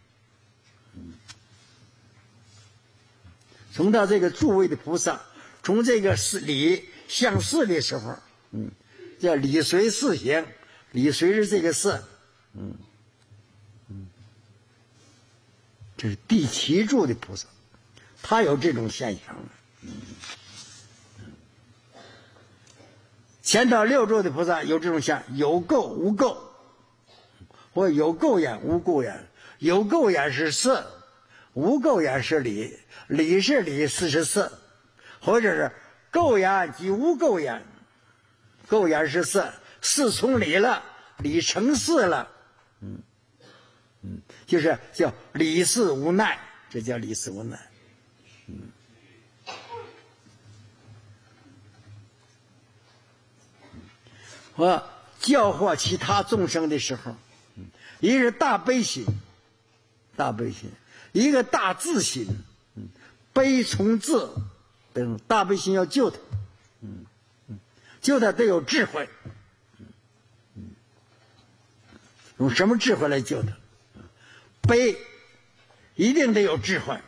从他这个诸位的菩萨，从这个理向事的时候，叫理随事行，理随着这个事，这是第七柱的菩萨，他有这种现象。前到六柱的菩萨有这种现象，有垢无垢，或有垢眼无垢眼，有垢眼是事，无垢眼是理，理是理44，或者是垢眼即无垢眼，垢眼是事，事从理了，理成事了，就是叫理事无奈，这叫理事无奈。我教化其他众生的时候，一个是大悲心，一个大智心，悲从智，大悲心要救他，救他得有智慧，用什么智慧来救他？悲一定得有智慧，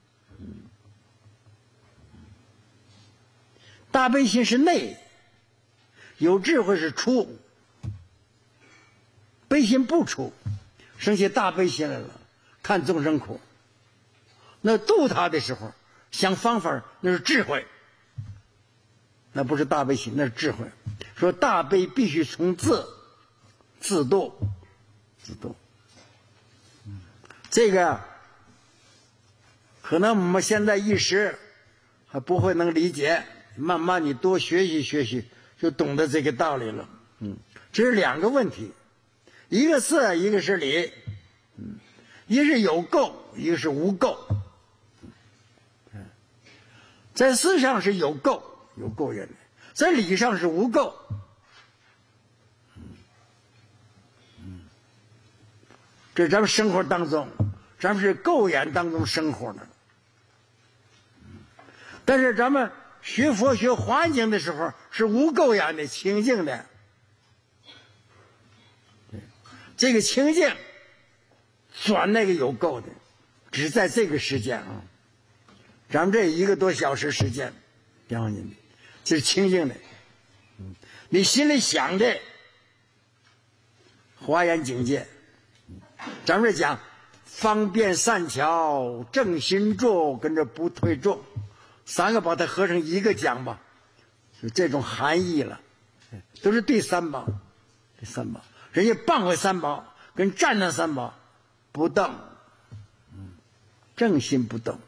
大悲心是内，有智慧是出，悲心不出，生起大悲心来了，看众生苦，那度他的时候想方法，那是智慧，那不是大悲心，那是智慧。说大悲必须从自度，这个可能我们现在一时还不会能理解，慢慢你多学习就懂得这个道理了。这是两个问题，一个事，一个是理，一个是有垢，一个是无垢。在事上是有垢人的，在理上是无垢。这是咱们生活当中，咱们是垢眼当中生活的。但是咱们学佛学华严经的时候是无垢眼的清净的，这个清净转那个有垢的，只在这个时间啊，咱们这1个多小时时间，然后你这是清净的，你心里想的华严境界，咱们这讲方便善巧正心住，跟着不退住，3个把它合成1个讲吧，就这种含义了，都是第3宝，第3宝，人家谤回3宝跟赞叹3宝不动，正心不动，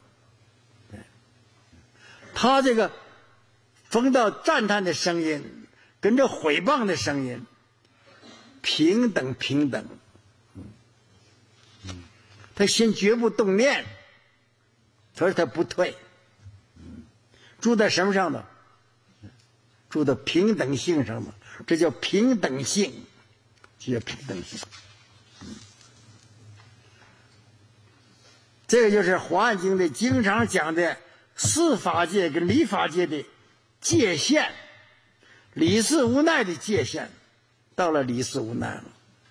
他这个逢到赞叹的声音跟着毁谤的声音平等，他心绝不动念，所以他不退，住在什么上呢？住在平等性上的，这叫平等性，这叫平等性。这个就是《华严经》的经常讲的事法界跟理法界的界限，理事无奈的界限，到了理事无奈了。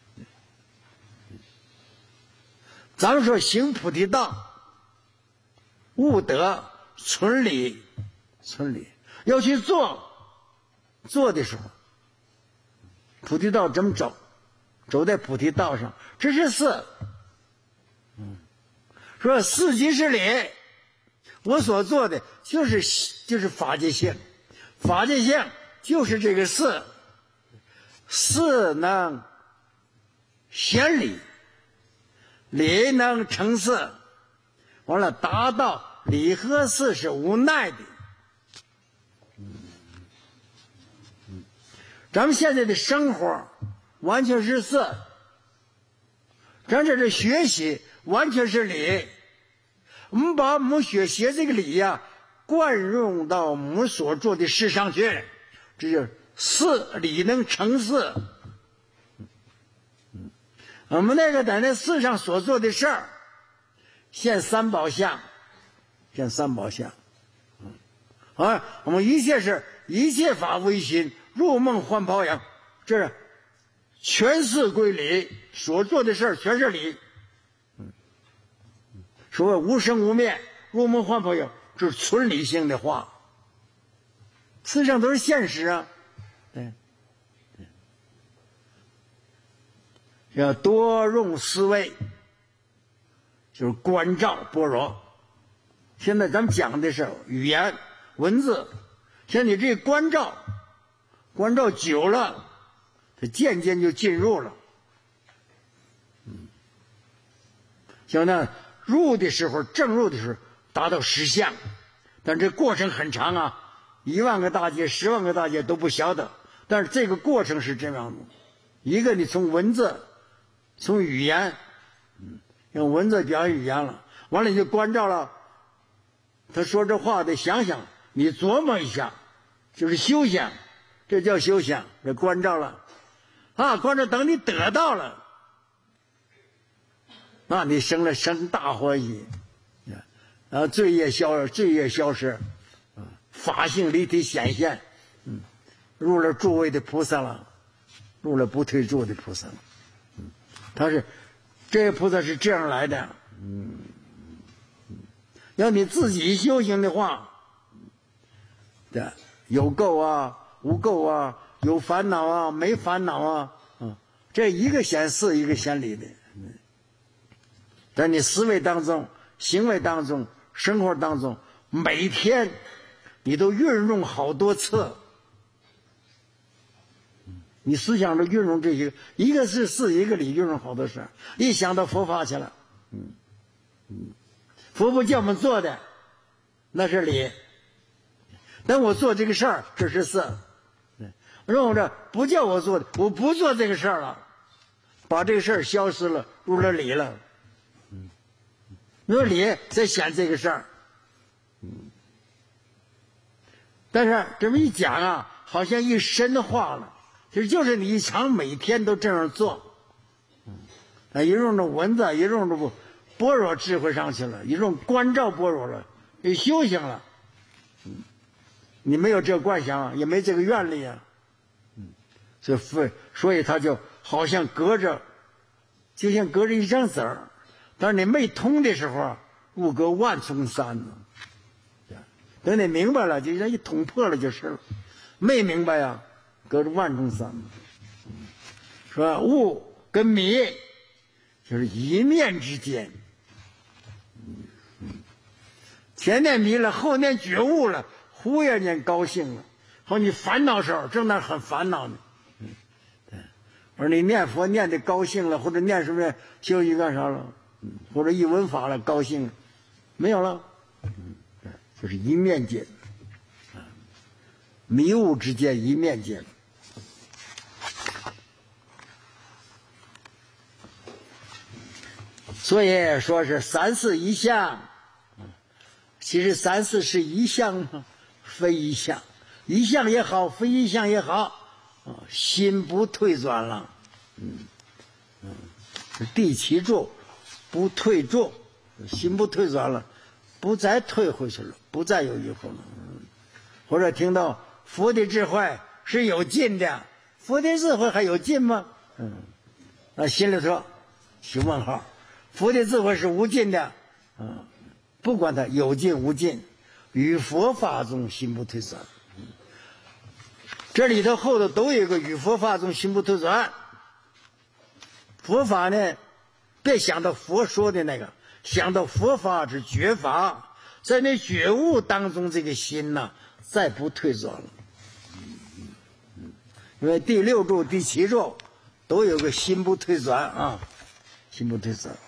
咱们说行菩提道，悟德存理，要去做的时候，菩提道怎么走？走在菩提道上，这是事。说事即是理，我所做的就是法界性，法界性就是这个事，事能显理，理能成事，完了达到理和事是无奈的。咱们现在的生活完全是事，咱这是学习完全是理，我们把我们学这个理呀，灌入到我们所做的事上去，这就是事，理能成事。我们那个在那事上所做的事儿，现3宝相，我们一切法唯心，入梦幻泡影，这是全事归理，所做的事儿全是理。所谓无生无灭，入梦幻泡影，这是纯理性的话，事实上都是现实啊。对，要多用思维，就是观照般若。现在咱们讲的是语言文字，像你这观照久了，它渐渐就进入了。像那入的时候，正入的时候达到实相，但这过程很长啊，1万个大劫10万个大劫都不晓得，但是这个过程是这样的。一个你从文字从语言，用文字表现语言了，完了你就关照了，他说这话得想想，你琢磨一下，就是修想，这叫修想，这关照了啊，关照等你得到了，那你生大欢喜，罪业消失，法性离体显现，入了诸位的菩萨了，入了不退住的菩萨了。他是这些菩萨是这样来的，要你自己修行的话，有垢啊无垢啊，有烦恼啊没烦恼啊，这一个显事一个显理的，在你思维当中行为当中生活当中，每天你都运用好多次，你思想中运用这些，一个是事一个理，运用好多事，一想到佛法去了，佛不叫我们做的那是理，但我做这个事儿这是事，用着不叫我做的，我不做这个事儿了，把这个事儿消失了，入了理了，有理再显这个事儿，但是这么一讲啊，好像一深化了，其实就是你常每天都这样做，一用着文字，一用着般若智慧上去了，一用观照般若了，也修行了， 你没有这观想，也没这个愿力啊。所以他就好像隔着，就像隔着一张纸儿，但是你没通的时候，物隔万重山呢。等你明白了，就像一捅破了就是了。没明白呀，隔着万重山。说物跟迷就是一念之间，前念迷了，后念觉悟了，忽然间高兴了。好，你烦恼时候正那很烦恼呢。而你念佛念的高兴了，或者念什么休息干啥了，或者一闻法了高兴了，没有了，就是一面间，迷雾之间一面间。所以说是三世一相，其实三世是一相吗？非一相，一相也好，非一相也好。心不退转了，第七住不退住，心不退转了，不再退回去了，不再有以后了。或者听到佛的智慧是有尽的，佛的智慧还有尽吗？那心里头起问号。佛的智慧是无尽的，不管它有尽无尽，与佛法中心不退转。这里头后头都有一个与佛法中心不退转。佛法呢，别想到佛说的那个，想到佛法是觉法，在那觉悟当中，这个心呢，再不退转了。因为第六住、第七住都有个心不退转啊，心不退转。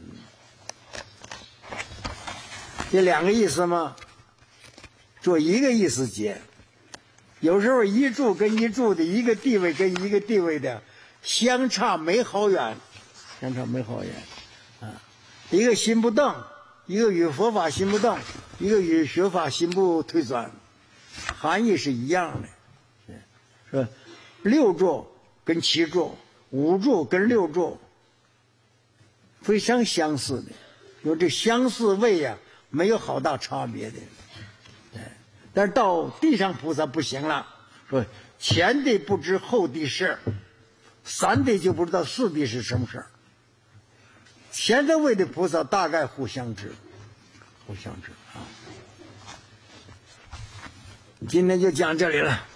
这两个意思嘛，做一个意思解。有时候一住跟一住的，一个地位跟一个地位的相差没好远，相差没好远啊。一个心不动，一个与佛法心不动，一个与学法心不退转，含义是一样的，是吧？六住跟七住，五住跟六住非常相似的，有这相似位呀，没有好大差别的。但是到地上菩萨不行了，说前地不知后地事，三地就不知道四地是什么事儿。前三位的菩萨大概互相知啊。今天就讲这里了。